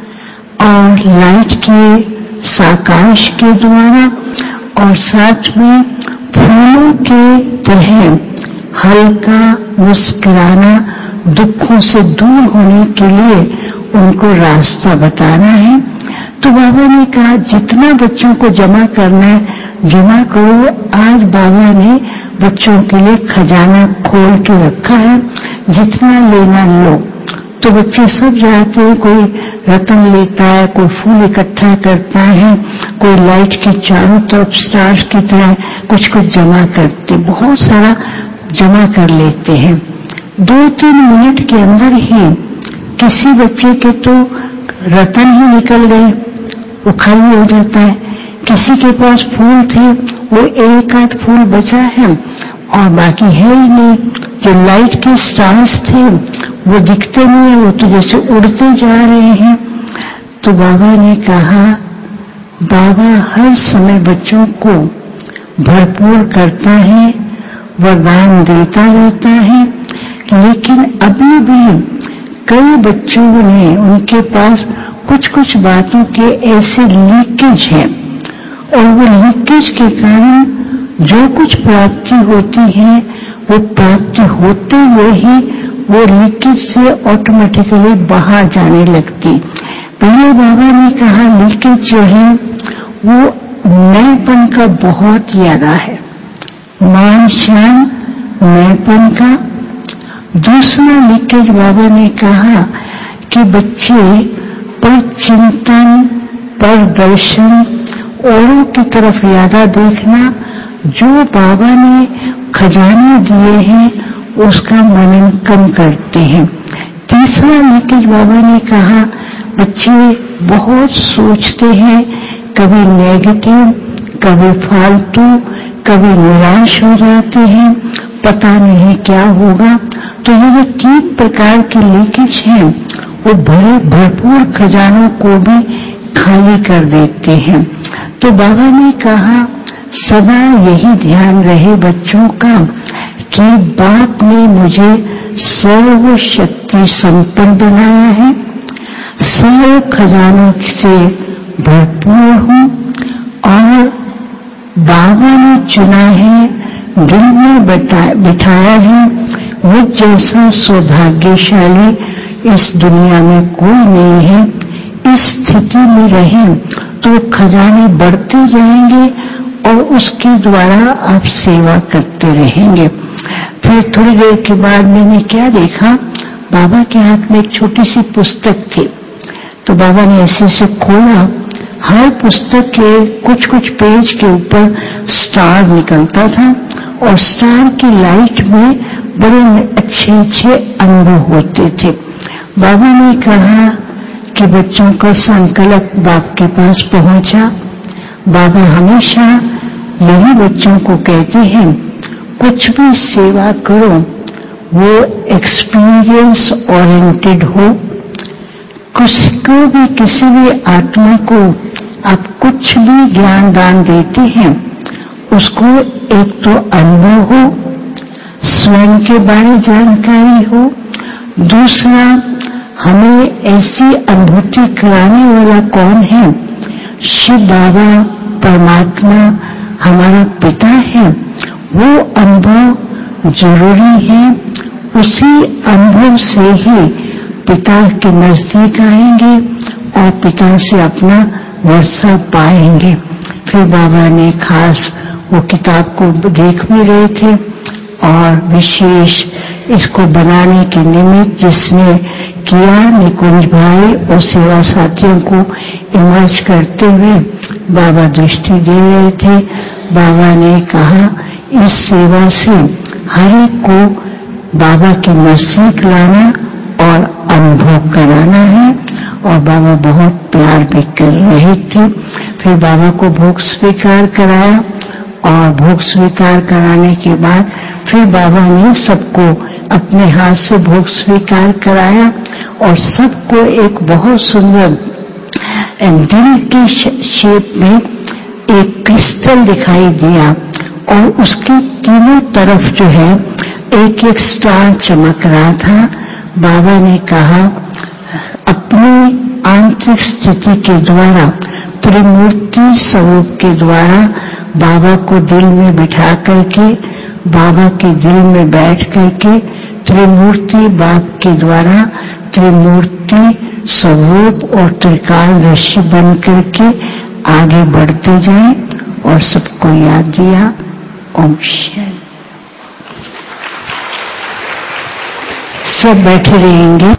और लाइट के साकाश के द्वारा और साथ में फूलों के तरह हल्का मुस्कुराना, दुखों से दूर होने के लिए उनको रास्ता बताना है। तो बाबा ने कहा, जितना बच्चों को जमा करना है जमा करो। आज बाबा ने बच्चों के लिए खजाना खोल के रखा है, जितना लेना लो। तो बच्चे सब जाते हैं, कोई रतन लेता है, कोई फूल इकट्ठा करता है, कोई लाइट के चारों तरफ स्टार्स की तरह कुछ कुछ जमा करते, बहुत सारा जमा कर लेते हैं। दो तीन मिनट के अंदर ही किसी बच्चे के तो रतन ही निकल गए, वो खाली हो जाता है। किसी के पास फूल थे, वो एक आध फूल बचा है और बाकी है ही नहीं। जो लाइट के स्टार्स थे वो दिखते नहीं है, वो तो जैसे उड़ते जा रहे हैं। तो बाबा ने कहा, बाबा हर समय बच्चों को भरपूर करता है, वरदान देता रहता है, लेकिन अभी भी कई बच्चों ने उनके पास कुछ कुछ बातों के ऐसे लीकेज हैं, और वो लीकेज के कारण जो कुछ प्राप्ति होती है वो प्राप्ति होते हुए ही वो लीकेज से ऑटोमेटिकली बाहर जाने लगती। पहले बाबा ने कहा लीकेज जो है वो नएपन का बहुत ज्यादा है, मान शान नएपन का। दूसरा लीकेज बाबा ने कहा कि बच्चे पर चिंतन, पर दर्शन, औरों की तरफ ज्यादा देखना, जो बाबा ने खजाने दिए हैं उसका मनन कम करते हैं। तीसरा लीकेज बाबा ने कहा बच्चे बहुत सोचते हैं, कभी नेगेटिव, कभी फालतू, कभी निराश हो जाते हैं, पता नहीं क्या होगा। तो ये जो तीन प्रकार के लीकेज हैं वो भरे भरपूर खजानों को भी खाली कर देते हैं। तो बाबा ने कहा सदा यही ध्यान रहे बच्चों का कि बाप ने मुझे सर्व शक्ति संपन्न बनाया है, सर्व खजानों से भरपूर हूँ, और बाबा ने चुना है, दिल में बिठाया है, मुझ जैसा सौभाग्यशाली इस दुनिया में कोई नहीं है। इस स्थिति में रहें तो खजाने बढ़ते जाएंगे और उसके द्वारा आप सेवा करते रहेंगे। फिर थोड़ी देर के बाद मैंने क्या देखा, बाबा के हाथ में एक छोटी सी पुस्तक थी। तो बाबा ने ऐसे से खोला, हर पुस्तक के कुछ कुछ पेज के ऊपर स्टार निकलता था, और स्टार की लाइट में बड़े अच्छे अच्छे अनुभव होते थे। बाबा ने कहा कि बच्चों का संकल्प बाप के पास पहुंचा। बाबा हमेशा यही बच्चों को कहते हैं, कुछ भी सेवा करो वो एक्सपीरियंस ओरिएंटेड हो। किसको भी, किसी भी आत्मा को आप कुछ भी ज्ञान दान देते हैं, उसको एक तो अनुभव हो, स्वयं के बारे जानकारी हो, दूसरा हमें ऐसी अनुभूति कराने वाला कौन है, शिव बाबा परमात्मा हमारा पिता है, वो अनुभव जरूरी है। उसी अनुभव से ही पिता के नजदीक आएंगे और पिता से अपना वर्षा पाएंगे। फिर बाबा ने खास वो किताब को देख भी रहे थे, और विशेष इसको बनाने के निमित्त जिसने किया निकुंज भाई और सेवा साथियों को इमर्ज करते हुए बाबा दृष्टि दे रहे थे। बाबा ने कहा इस सेवा से हर एक को बाबा के नजदीक लाना और अनुभव कराना है, और बाबा बहुत प्यार भी कर रहे थे। फिर बाबा को भोग स्वीकार कराया, और भोग स्वीकार कराने के बाद फिर बाबा ने सबको अपने हाथ से भोग स्वीकार कराया, और सबको एक बहुत सुंदर दिल के शेप में एक क्रिस्टल दिखाई दिया, और उसके तीनों तरफ जो है एक एक स्टार चमक रहा था। बाबा ने कहा अपनी आंतरिक स्थिति के द्वारा, त्रिमूर्ति स्वरूप के द्वारा बाबा को दिल में बिठा करके, बाबा के दिल में बैठ करके त्रिमूर्ति बाप के द्वारा त्रिमूर्ति स्वरूप और त्रिकालदर्शी बन करके आगे बढ़ते जाएं, और सबको याद दिया। ओम शांति। सब बैठे रहेंगे।